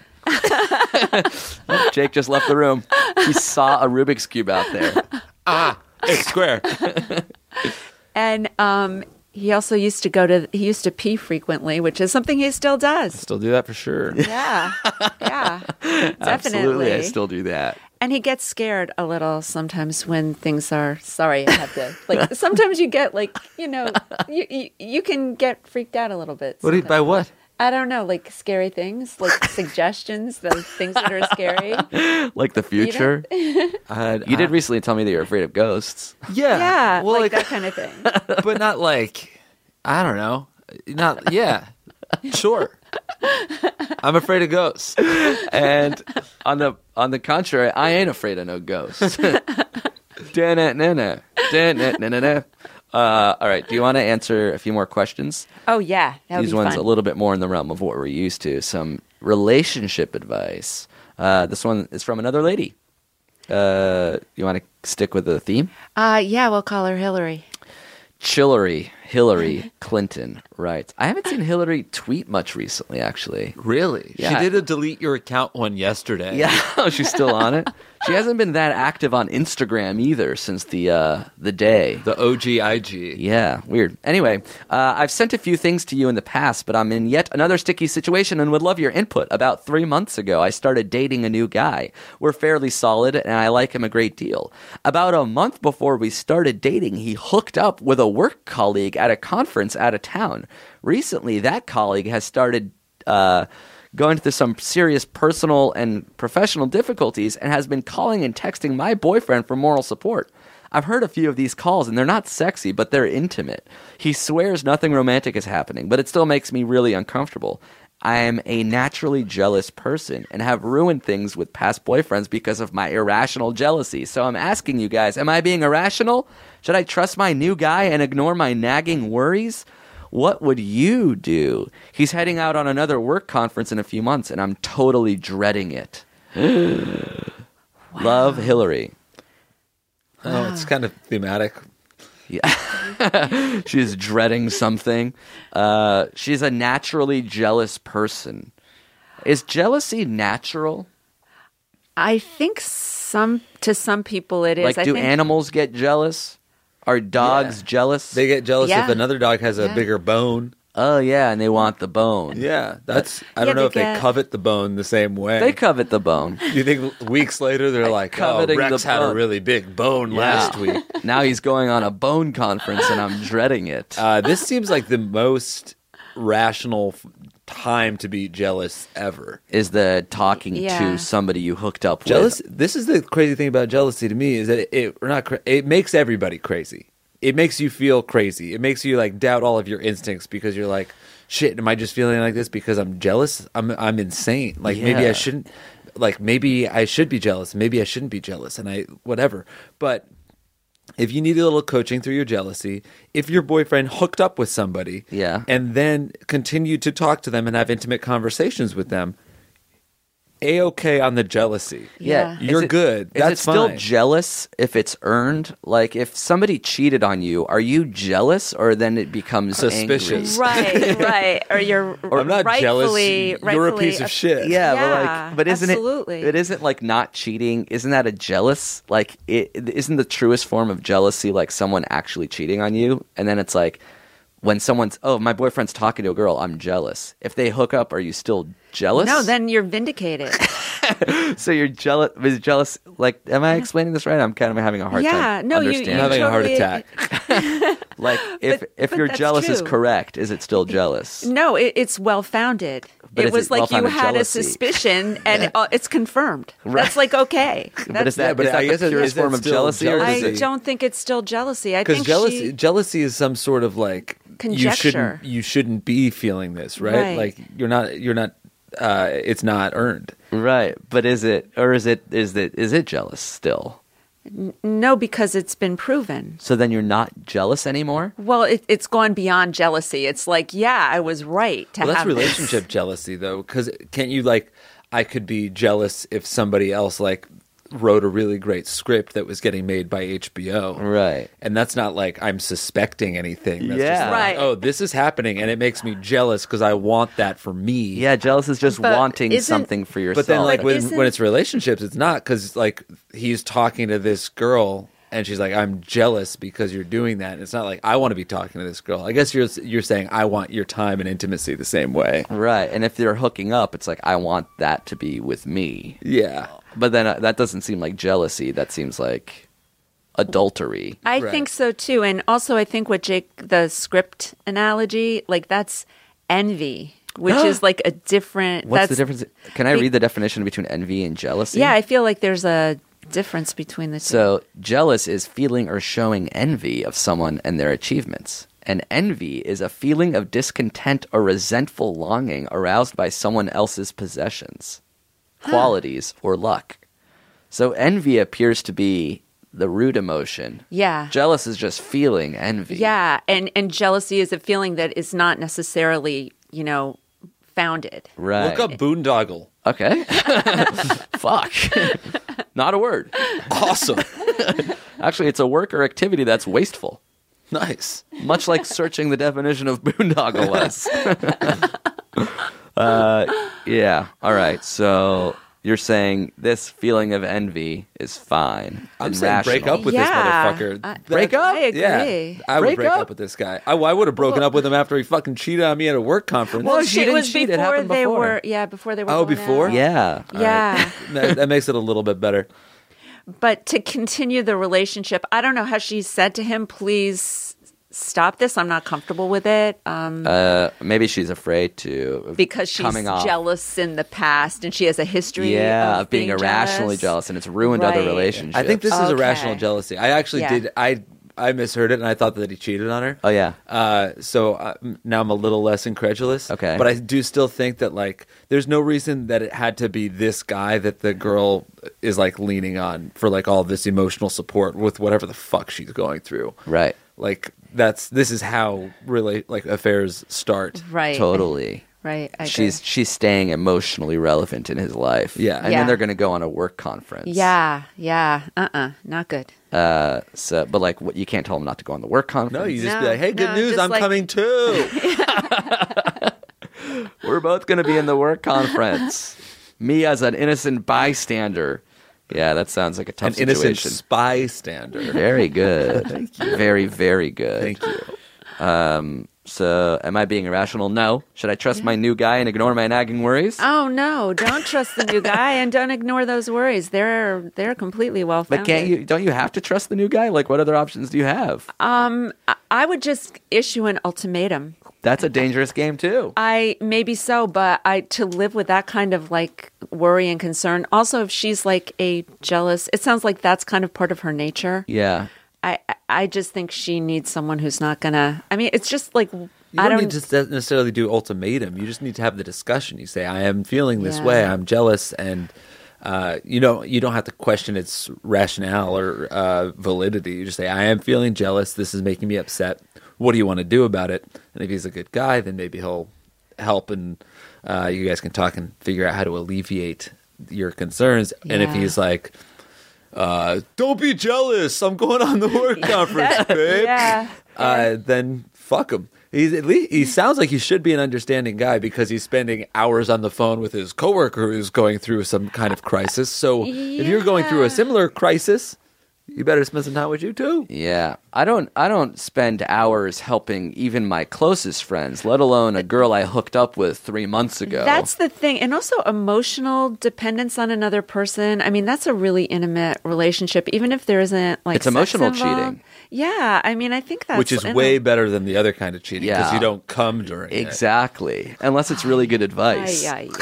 Jake just left the room. He saw a Rubik's Cube out there. It's square. And he also used to pee frequently, which is something he still does. Still do that for sure. Yeah. Definitely. Absolutely, I still do that. And he gets scared a little sometimes when things are, sorry, I have to, like, sometimes you get, like, you know, you can get freaked out a little bit. By what? I don't know, like scary things, like suggestions, the things that are scary. Like the future. You did recently tell me that you're afraid of ghosts. Yeah. Yeah, Well, like that kind of thing. but not like, I don't know. Not, yeah. Sure. I'm afraid of ghosts. And on the contrary, I ain't afraid of no ghosts. All right. Do you want to answer a few more questions? Oh, yeah. That would These be ones fun. a little bit more in the realm of what we're used to. Some relationship advice. This one is from another lady. You want to stick with the theme? Yeah, we'll call her Hillary. Hillary Clinton writes, I haven't seen Hillary tweet much recently, actually. Really? Yeah. She did a delete your account one yesterday. Yeah, she's still on it. She hasn't been that active on Instagram either since the day. The OG IG. Yeah, weird. Anyway, I've sent a few things to you in the past, but I'm in yet another sticky situation and would love your input. About 3 months ago, I started dating a new guy. We're fairly solid, and I like him a great deal. About a month before we started dating, he hooked up with a work colleague at a conference out of town. Recently, that colleague has started going through some serious personal and professional difficulties and has been calling and texting my boyfriend for moral support. I've heard a few of these calls, and they're not sexy, but they're intimate. He swears nothing romantic is happening, but it still makes me really uncomfortable. I am a naturally jealous person and have ruined things with past boyfriends because of my irrational jealousy. So I'm asking you guys, am I being irrational? Should I trust my new guy and ignore my nagging worries? What would you do? He's heading out on another work conference in a few months, and I'm totally dreading it. Love, Hillary. Oh, it's kind of thematic. Yeah. She's dreading something. She's a naturally jealous person. Is jealousy natural? I think to some people it is. Like, do animals get jealous? Are dogs jealous? They get jealous Yeah. if another dog has a Yeah. bigger bone. Oh, yeah, and they want the bone. Yeah, that's. I Yeah, don't know they if they get- covet the bone the same way. They covet the bone. Do you think weeks later they're like, "Oh, coveting Rex the had a bone." really big bone last week." Now he's going on a bone conference, and I'm dreading it. This seems like the most rational time to be jealous ever. Is the talking Yeah. to somebody you hooked up Jealous. with. This is the crazy thing about jealousy to me is that it makes everybody crazy. It makes you feel crazy. It makes you like doubt all of your instincts because you're like, shit, am I just feeling like this because I'm jealous? I'm insane. Like maybe Yeah. I shouldn't. Like maybe I should be jealous. Maybe I shouldn't be jealous. And whatever. But if you need a little coaching through your jealousy, if your boyfriend hooked up with somebody, Yeah. and then continued to talk to them and have intimate conversations with them, A-okay on the jealousy. Yeah. You're good. Is That's it still fine. jealous if it's earned? Like, if somebody cheated on you, are you jealous, or then it becomes Suspicious. angry? Right. Or you're I'm not jealous. rightfully You're a piece of shit. Yeah, Yeah, but isn't absolutely. it isn't like not cheating? Isn't that a jealous? Like, isn't the truest form of jealousy like someone actually cheating on you? And then it's like when someone's, oh, my boyfriend's talking to a girl, I'm jealous. If they hook up, are you still jealous? No, then you're vindicated. So you're jealous. Is jealous like? Am I explaining this right? I'm kind of having a hard Yeah, time no, you- understanding. I'm having a heart Totally- attack. Like, if but your that's jealous is true. correct, is it still jealous? No, it's well founded. But It is was it like you well-founded had jealousy? a suspicion, and it's confirmed. That's like okay. But is That's- that, but is that I guess the it- purest is that form of still jealousy? Or jealousy? is I it, don't think it's still jealousy. I Because think jealousy is some sort of like Conjecture. you shouldn't be feeling this, right? Right. Like you're not it's not earned. right? But is it jealous still? No, because it's been proven. So then you're not jealous anymore? Well, it's gone beyond jealousy. It's like, yeah, I was right to Well, that's have this. relationship jealousy though, because can't you like I could be jealous if somebody else like wrote a really great script that was getting made by HBO. Right. And that's not like I'm suspecting anything. That's Yeah. just like, Right. oh, this is happening and it makes me jealous because I want that for me. Yeah, jealous is just But wanting isn't- something for yourself. But then like But isn't- when it's relationships, it's not because like he's talking to this girl and she's like, I'm jealous because you're doing that. And it's not like I want to be talking to this girl. I guess you're saying I want your time and intimacy the same way. right. And if they're hooking up, it's like, I want that to be with me. Yeah. But then that doesn't seem like jealousy. That seems like adultery. I Right. think so too. And also, I think what the script analogy, like that's envy, which is like a different. What's that's, the difference? Can I be- read the definition between envy and jealousy? Yeah, I feel like there's a difference between the two. So, jealous is feeling or showing envy of someone and their achievements. And envy is a feeling of discontent or resentful longing aroused by someone else's possessions, qualities, or luck. So, envy appears to be the root emotion. Yeah. Jealous is just feeling envy. Yeah, and jealousy is a feeling that is not necessarily, founded. Right. Look up boondoggle. Okay. Fuck. Not a word. Awesome. Actually, it's a work or activity that's wasteful. Nice. Much like searching the definition of boondoggle was. Yeah. All right. So you're saying this feeling of envy is fine. I'm and saying rational. break up with this motherfucker. Break up? I agree. Yeah, I would break up with this guy. I would have broken up with him after he fucking cheated on me at a work conference. Well, she It didn't was cheat. It before happened they before. were. Before they were. Oh, going before? out. Yeah. Yeah. that makes it a little bit better. But to continue the relationship, I don't know how she said to him, please stop this. I'm not comfortable with it. Maybe she's afraid to. Because she's coming off. jealous in the past and she has a history of being jealous. irrationally jealous, and it's ruined other Right. relationships. I think this is Okay. irrational jealousy. I actually Yeah. I misheard it, and I thought that he cheated on her. Oh, yeah. So now I'm a little less incredulous. Okay. But I do still think that, like, there's no reason that it had to be this guy that the girl is, like, leaning on for, like, all this emotional support with whatever the fuck she's going through. Right. Like, this is how really, like, affairs start. Right. Totally. Right. I agree. She's staying emotionally relevant in his life. Yeah. And Yeah. then they're going to go on a work conference. Yeah. Not good. But like, what, you can't tell him not to go on the work conference. No, you just No, be like, hey, good no, news, just I'm like- coming too. We're both going to be in the work conference. Me as an innocent bystander. Yeah, that sounds like a tough An innocent situation. spy stander. Very good. Thank you. Very, very good. Thank you. So, am I being irrational? No. Should I trust my new guy and ignore my nagging worries? Oh no! Don't trust the new guy and don't ignore those worries. They're completely well But founded. can't you? Don't you have to trust the new guy? Like, what other options do you have? I would just issue an ultimatum. That's a dangerous game too. Maybe so, but to live with that kind of like worry and concern. Also, if she's like a jealous, it sounds like that's kind of part of her nature. Yeah. I just think she needs someone who's not gonna. I mean, it's just like You I don't don't. need to necessarily do ultimatum. You just need to have the discussion. You say, I am feeling this Yeah. way. I'm jealous. And you don't have to question its rationale or validity. You just say, I am feeling jealous. This is making me upset. What do you want to do about it? And if he's a good guy, then maybe he'll help and you guys can talk and figure out how to alleviate your concerns. And if Yeah. he's like, don't be jealous. I'm going on the work conference, babe. Yeah. Then fuck him. He sounds like he should be an understanding guy because he's spending hours on the phone with his coworker who's going through some kind of crisis. So if you're going through a similar crisis, you better spend some time with you too. Yeah. I don't spend hours helping even my closest friends, let alone a girl I hooked up with 3 months ago. That's the thing. And also emotional dependence on another person. I mean, that's a really intimate relationship, even if there isn't like It's sex emotional involved. cheating. Yeah. I mean, I think that's Which is way better than the other kind of cheating because Yeah. you don't come during it. Exactly. Unless it's really good advice.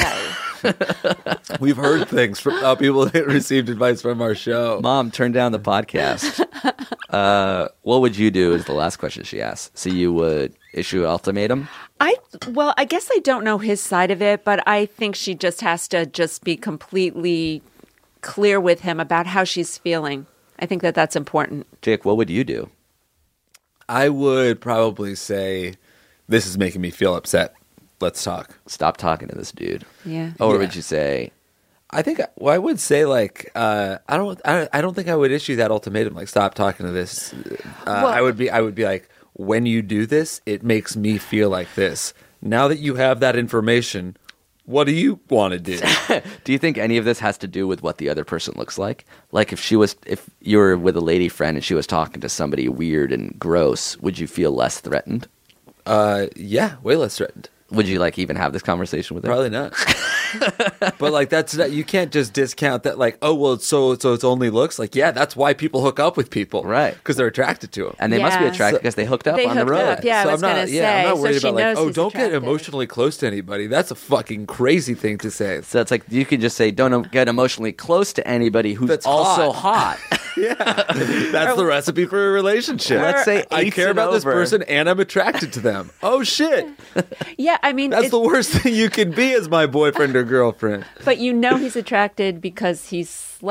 We've heard things from people that received advice from our show. Mom, turn down the podcast. What would you do is the last question she asked. So you would issue an ultimatum? I guess I don't know his side of it, but I think she just has to just be completely clear with him about how she's feeling. I think that that's important. Jake, what would you do? I would probably say, this is making me feel upset. Let's talk. Stop talking to this dude. Yeah. Or Yeah. would you say, I think I would say like I don't think I would issue that ultimatum like stop talking to this. I would be like, when you do this, it makes me feel like this. Now that you have that information, what do you want to do? do you think any of this has to do with what the other person looks like? Like if you were with a lady friend and she was talking to somebody weird and gross, would you feel less threatened? Yeah, way less threatened. Would you like even have this conversation with her? Probably not. But like you can't just discount that. Like, oh well, so it's only looks. Like, yeah, that's why people hook up with people, Right. Because they're attracted to them. And they must be Yeah. attracted because they hooked up They on the hooked road. up, yeah. I was I'm not, gonna I'm say, not so worried she about like, knows oh, he's don't get attracted. emotionally close to anybody. That's a fucking crazy thing to say. So it's like you could just say, don't get emotionally close to anybody who's That's also hot. That's the recipe for a relationship. Let's say I eights care and about this over. person and I'm attracted to them. Oh shit, Yeah, I mean, that's the worst thing you can be as my boyfriend or girlfriend. but you know he's attracted because he slept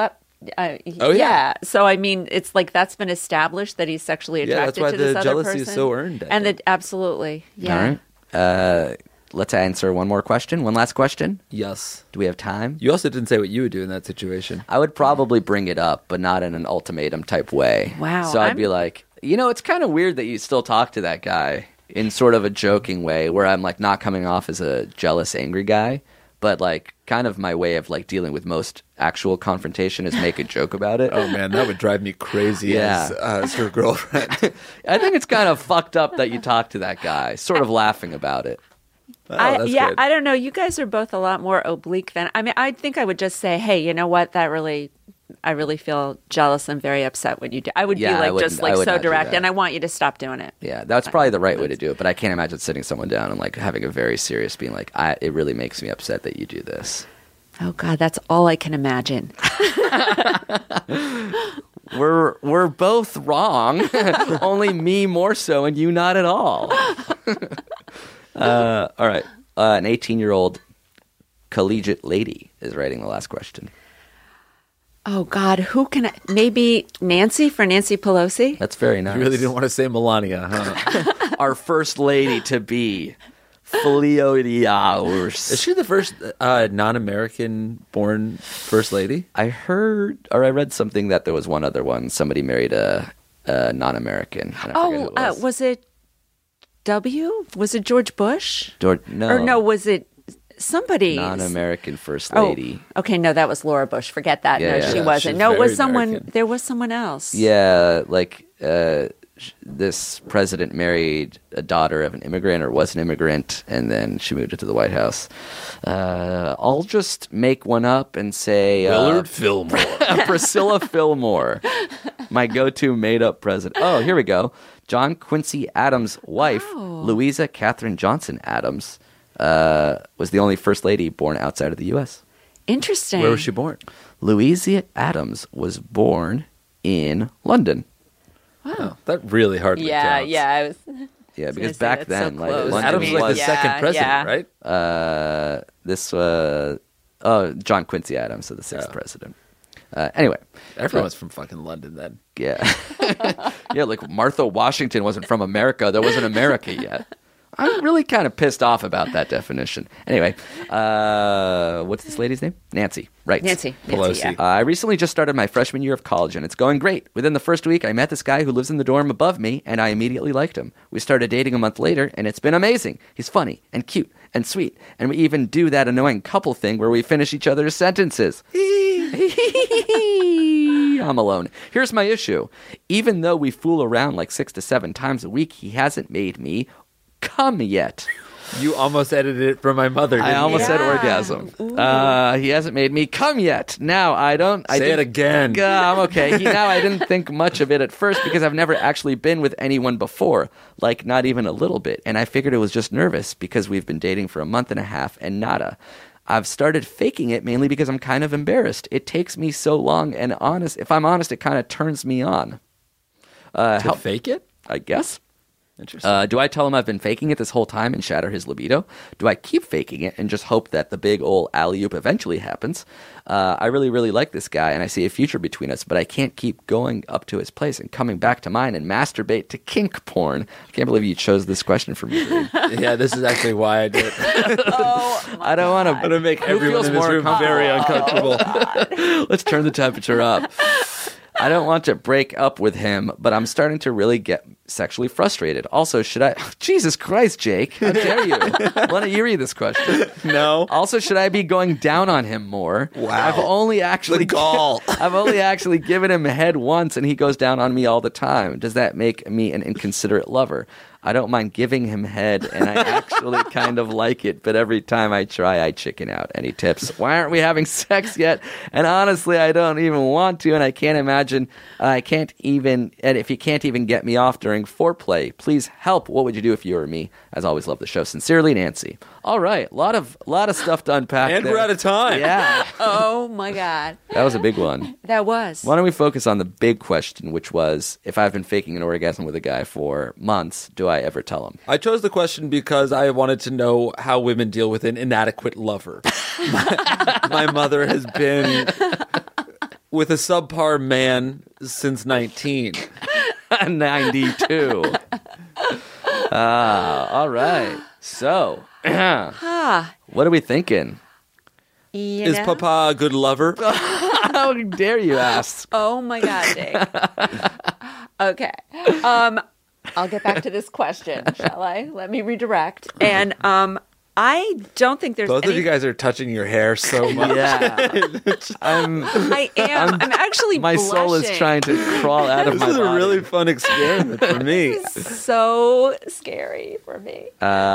Yeah. So I mean, it's like that's been established that he's sexually attracted that's why to this the other jealousy person. is so earned. Absolutely. Yeah. All right. Let's answer one more question. One last question. Yes. Do we have time? You also didn't say what you would do in that situation. I would probably bring it up, but not in an ultimatum type way. Wow. So I'd be like, it's kind of weird that you still talk to that guy in sort of a joking way where I'm like not coming off as a jealous, angry guy, but like kind of my way of like dealing with most actual confrontation is make a joke about it. Oh man, that would drive me crazy as your girlfriend. I think it's kind of fucked up that you talk to that guy, sort of laughing about it. That's good. I don't know. You guys are both a lot more oblique than I mean. I think I would just say, "Hey, you know what? I really feel jealous and very upset when you do." I would be like, just like so direct, and I want you to stop doing it. Yeah, that's probably the right way to do it. But I can't imagine sitting someone down and like having a very serious, being like, "It really makes me upset that you do this." Oh God, that's all I can imagine. We're both wrong. Only me more so, and you not at all. All right. An 18-year-old collegiate lady is writing the last question. Oh God, who can maybe Nancy for Nancy Pelosi? That's very nice. You really didn't want to say Melania, huh? Our first lady to be Fleodiaurs. Is she the first non-American born first lady? I heard, or I read something that there was one other one. Somebody married a non-American. And I forget who it was it W? Was it George Bush? No. Or no, was it somebody? Non-American first lady. Oh, okay, no, that was Laura Bush. Forget that. Yeah, no, yeah. she Yeah, wasn't. she's No, it was very someone. American. There was someone else. Yeah, like this president married a daughter of an immigrant or was an immigrant, and then she moved into the White House. I'll just make one up and say Willard Fillmore. Priscilla Fillmore, my go-to made-up president. Oh, here we go. John Quincy Adams' wife, Louisa Catherine Johnson Adams, was the only first lady born outside of the U.S. Interesting. Where was she born? Louisa Adams was born in London. Wow, that really hardly counts. I was. Yeah, because say back that's then, so like close. London Adams was like the was second president, right? this John Quincy Adams, so the sixth president. Anyway, Everyone's from fucking London then. yeah, yeah, like Martha Washington wasn't from America. There wasn't America yet. I'm really kind of pissed off about that definition. Anyway, what's this lady's name? Nancy. Right. Nancy Pelosi. yeah. I recently just started my freshman year of college, and it's going great. Within the first week, I met this guy who lives in the dorm above me, and I immediately liked him. We started dating a month later, and it's been amazing. He's funny and cute and sweet, and we even do that annoying couple thing where we finish each other's sentences. I'm alone. Here's my issue. Even though we fool around like 6 to 7 times a week, he hasn't made me come yet. You almost edited it for my mother, didn't I almost you? said orgasm. He hasn't made me come yet. Now I don't. Say it again. I'm okay. Now I didn't think much of it at first because I've never actually been with anyone before, like not even a little bit. And I figured it was just nervous because we've been dating for a month and a half and nada. I've started faking it mainly because I'm kind of embarrassed. It takes me so long, and if I'm honest, it kind of turns me on. To fake it? I guess. Interesting. Do I tell him I've been faking it this whole time and shatter his libido? Do I keep faking it and just hope that the big ol' alley-oop eventually happens? I really, really like this guy, and I see a future between us, but I can't keep going up to his place and coming back to mine and masturbate to kink porn. I can't believe you chose this question for me. Yeah, this is actually why I did. I don't want I'm going to make everyone in this room very uncomfortable. Let's turn the temperature up. I don't want to break up with him, but I'm starting to really get sexually frustrated. Also, should I... Jesus Christ, Jake. How dare you? Why don't you read this question? No. Also, should I be going down on him more? Wow. I've only actually given him head once, and he goes down on me all the time. Does that make me an inconsiderate lover? I don't mind giving him head, and I actually kind of like it, but every time I try, I chicken out. Any tips? Why aren't we having sex yet? And honestly, I don't even want to, and I can't imagine, and if you can't even get me off during foreplay, please help. What would you do if you were me? As always, love the show. Sincerely, Nancy. All right, a lot of stuff to unpack And there. we're out of time. Yeah, Oh my God, that was a big one. that was. Why don't we focus on the big question, which was, if I've been faking an orgasm with a guy for months, do I ever tell him? I chose the question because I wanted to know how women deal with an inadequate lover. My mother has been with a subpar man since 19. 92. All right. So, what are we thinking? Is Papa a good lover? How dare you ask? Oh my God, Dave. Okay. I'll get back to this question, shall I? Let me redirect. And I don't think there's Both of you guys are touching your hair so much. Yeah. I'm actually my blushing. soul is trying to crawl out of This my is body. a really fun experiment for me. So scary for me.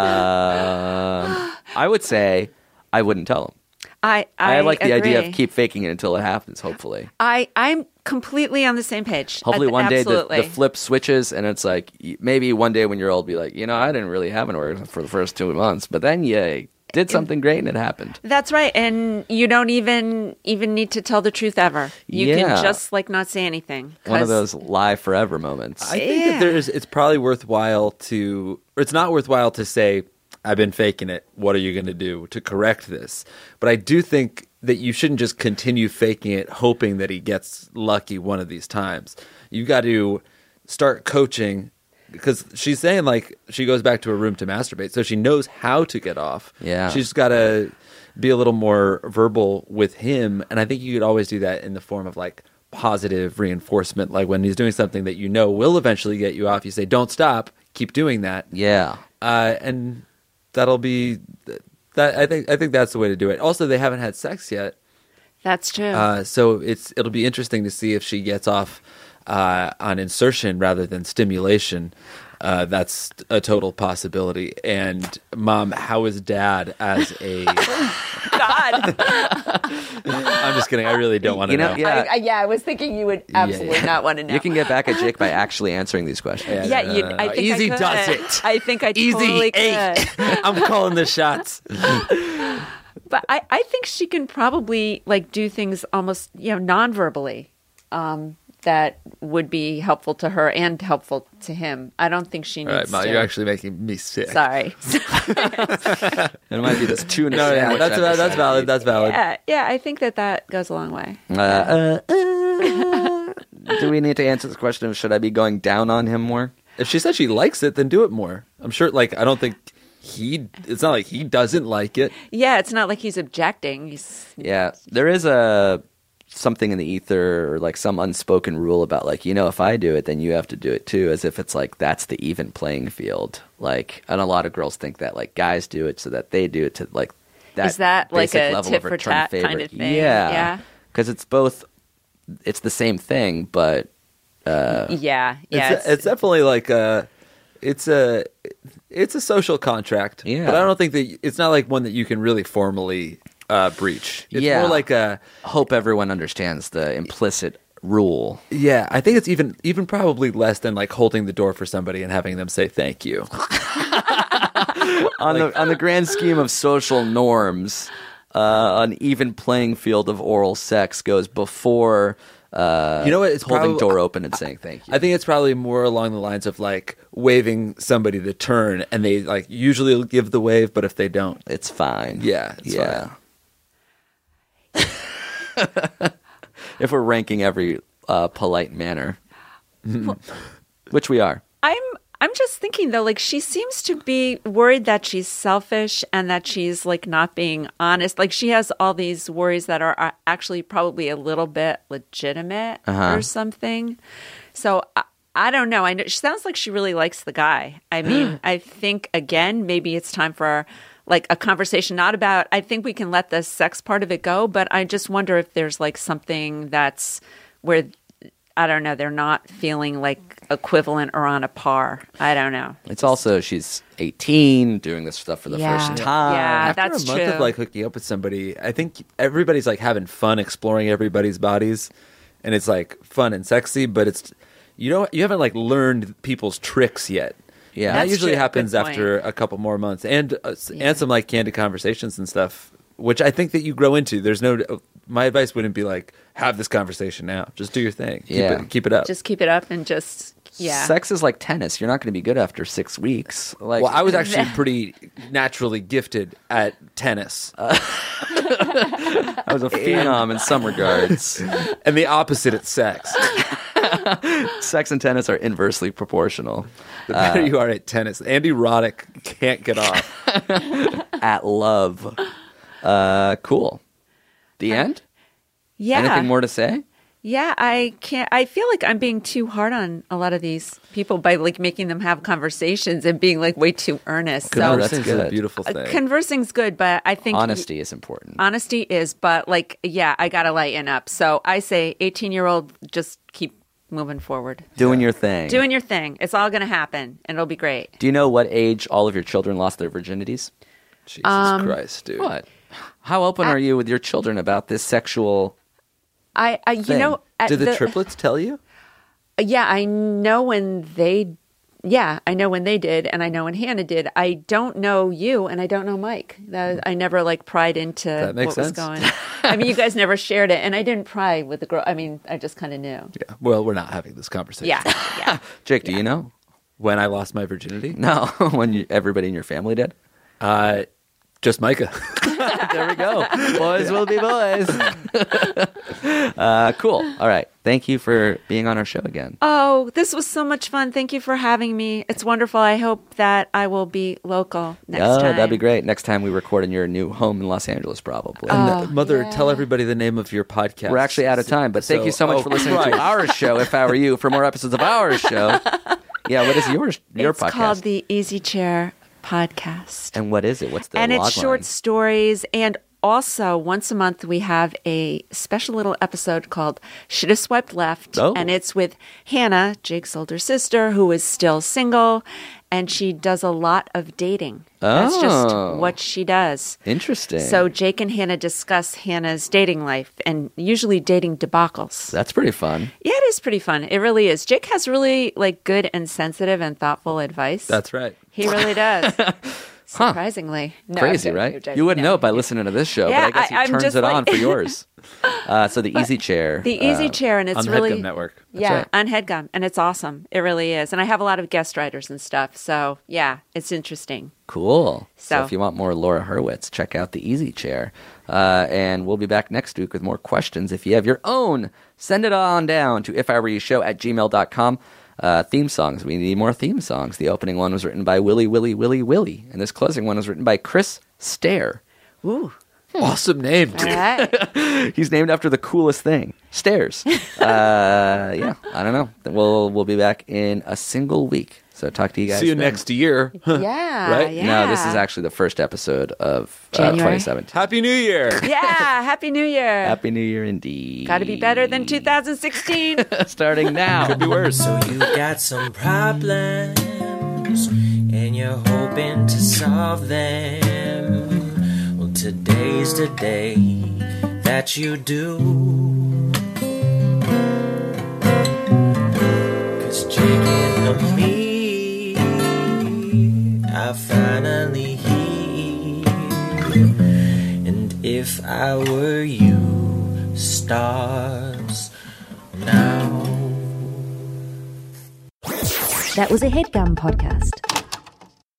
I would say I wouldn't tell him. I like the idea agree. of keep faking it until it happens, hopefully. I'm completely on the same page. Hopefully one day the Absolutely. flip switches and it's like, maybe one day when you're old, be like, I didn't really have an orgasm for the first 2 months, but then you did something great and it happened. That's right, and you don't even need to tell the truth ever. You Yeah. can just not say anything. One of 'cause- those lie forever moments. I think that it's probably worthwhile or it's not worthwhile to say, I've been faking it. What are you going to do to correct this? But I do think that you shouldn't just continue faking it, hoping that he gets lucky one of these times. You got to start coaching, because she's saying she goes back to her room to masturbate, so she knows how to get off. Yeah. She's got to be a little more verbal with him, and I think you could always do that in the form of positive reinforcement. Like when he's doing something that will eventually get you off, you say, "Don't stop, keep doing that." Yeah. And that'll be that. I think that's the way to do it. Also, they haven't had sex yet, That's true. so it'll be interesting to see if she gets off on insertion rather than stimulation. That's a total possibility. And Mom, how is Dad as a? God. I'm just kidding. I really don't want to know. Yeah. I was thinking you would absolutely not want to know. You can get back at Jake by actually answering these questions. Yeah, No. I think Easy I could. does it. I think I Easy totally 8. could. I'm calling the shots. But I think she can probably do things almost non-verbally that would be helpful to her and helpful to him. I don't think she needs All right, Ma, to. you're actually making me sick. Sorry. It might be this tuna No, sandwich. that's valid. That's valid. Yeah, I think that goes a long way. Do we need to answer this question of should I be going down on him more? If she said she likes it, then do it more. I'm sure. I don't think it's not like he doesn't like it. Yeah, it's not like he's objecting. Yeah, there is something in the ether or some unspoken rule about if I do it, then you have to do it too, as if it's that's the even playing field. And a lot of girls think that guys do it so that they do it to that. Is that basic a level tit of for return tat favor. kind of thing? Yeah, because it's both. It's the same thing, but Yeah. It's definitely it's a social contract. Yeah. But I don't think that it's not one that you can really formally breach. It's Yeah. more like a hope everyone understands the implicit rule. yeah. I think it's even probably less than holding the door for somebody and having them say thank you. On the grand scheme of social norms, an even playing field of oral sex goes before You know what? It's holding probably- door open and saying thank you. I think it's probably more along the lines of waving somebody to turn, and they usually give the wave, but if they don't, It's fine. yeah, it's Yeah. If we're ranking every polite manner, which we are. I'm just thinking though, she seems to be worried that she's selfish and that she's not being honest. She has all these worries that are actually probably a little bit legitimate or something. So I don't know. I know she sounds like she really likes the guy. I mean, I think again, maybe it's time for a conversation, not about, I think we can let the sex part of it go, but I just wonder if there's something that's where, I don't know, they're not feeling equivalent or on a par. I don't know. It's also she's 18, doing this stuff for the Yeah. first time. Yeah. After That's a month true. of hooking up with somebody, I think everybody's having fun exploring everybody's bodies, and it's fun and sexy. But it's you haven't learned people's tricks yet. Yeah. that That's usually true. happens Good point. after a couple more months, and some candid conversations and stuff, which I think that you grow into. There's no. My advice wouldn't be have this conversation now. Just do your thing. Yeah. Keep it up. Just keep it up and just, yeah. Sex is like tennis. You're not going to be good after 6 weeks. well, I was actually pretty naturally gifted at tennis. I was a phenom in some regards. And the opposite at sex. Sex and tennis are inversely proportional. The better you are at tennis. Andy Roddick can't get off. At love. Cool. The end? Yeah. Anything more to say? Yeah, I feel like I'm being too hard on a lot of these people by like making them have conversations and being like way too earnest. No, So that's Conversing's good. a beautiful thing. conversing's good, but I think Honesty is important. honesty is, but like, yeah, I got to lighten up. So I say 18-year-old, just keep moving forward. Doing your thing. Doing your thing. It's all going to happen and it'll be great. Do you know what age all of your children lost their virginities? Jesus Christ, dude. What? How open are you with your children about this sexual I thing? Did the triplets tell you? Yeah, I know when they did, and I know when Hannah did. I don't know you, and I don't know Mike. I never like pried into That makes what was sense. going on. I mean, you guys never shared it, and I didn't pry with the girl. I mean, I just kind of knew. Yeah. Well, we're not having this conversation. Yeah. Jake, do you know? When I lost my virginity? No, when everybody in your family did? Just Micah. There we go. Boys will be boys. Cool. All right. Thank you for being on our show again. Oh, this was so much fun. Thank you for having me. It's wonderful. I hope that I will be local next time. That'd be great. Next time we record in your new home in Los Angeles, probably. And Mother, tell everybody the name of your podcast. We're actually out of time, but thank you so much for listening to our show. If I were you, for more episodes of our show. Yeah, what is your It's podcast? called the Easy Chair Podcast. And what is it? What's the And it's log short line? stories. And also, once a month, we have a special little episode called Should Have Swiped Left. Oh. And it's with Hannah, Jake's older sister, who is still single. And she does a lot of dating. That's Oh. just what she does. Interesting. So Jake and Hannah discuss Hannah's dating life and usually dating debacles. That's pretty fun. Yeah, it is pretty fun. It really is. Jake has really like good and sensitive and thoughtful advice. That's right. He really does. Surprisingly. No, Crazy, I'm joking, right? I'm joking. You wouldn't No. know it by listening to this show, Yeah, but I guess he I'm turns just it like- on for yours. So the Easy Chair. The Easy Chair, and it's On the really HeadGum Network. Yeah, right. on HeadGum, and it's awesome. It really is, and I have a lot of guest writers and stuff. So yeah, it's interesting. Cool. So So- if you want more Laura Hurwitz, check out the Easy Chair. And we'll be back next week with more questions. If you have your own, send it on down to ifiwereyoushow@gmail.com. Theme songs. We need more theme songs. The opening one was written by Willie, and this closing one was written by Chris Stair. Ooh, Awesome name, all dude. right. He's named after the coolest thing, stairs. Yeah, I don't know. We'll be back in a single week. So talk to you guys. See you then. next year. Yeah, Right? yeah. No, this is actually the first episode of January? 2017. Happy New Year. Yeah, Happy New Year. Happy New Year indeed. Got to be better than 2016. Starting now. Could be worse. So you got some problems and you're hoping to solve them. Well, today's the day that you do. 'Cause Jake and me are finally here. And if I were you, stars now. That was a HeadGum podcast.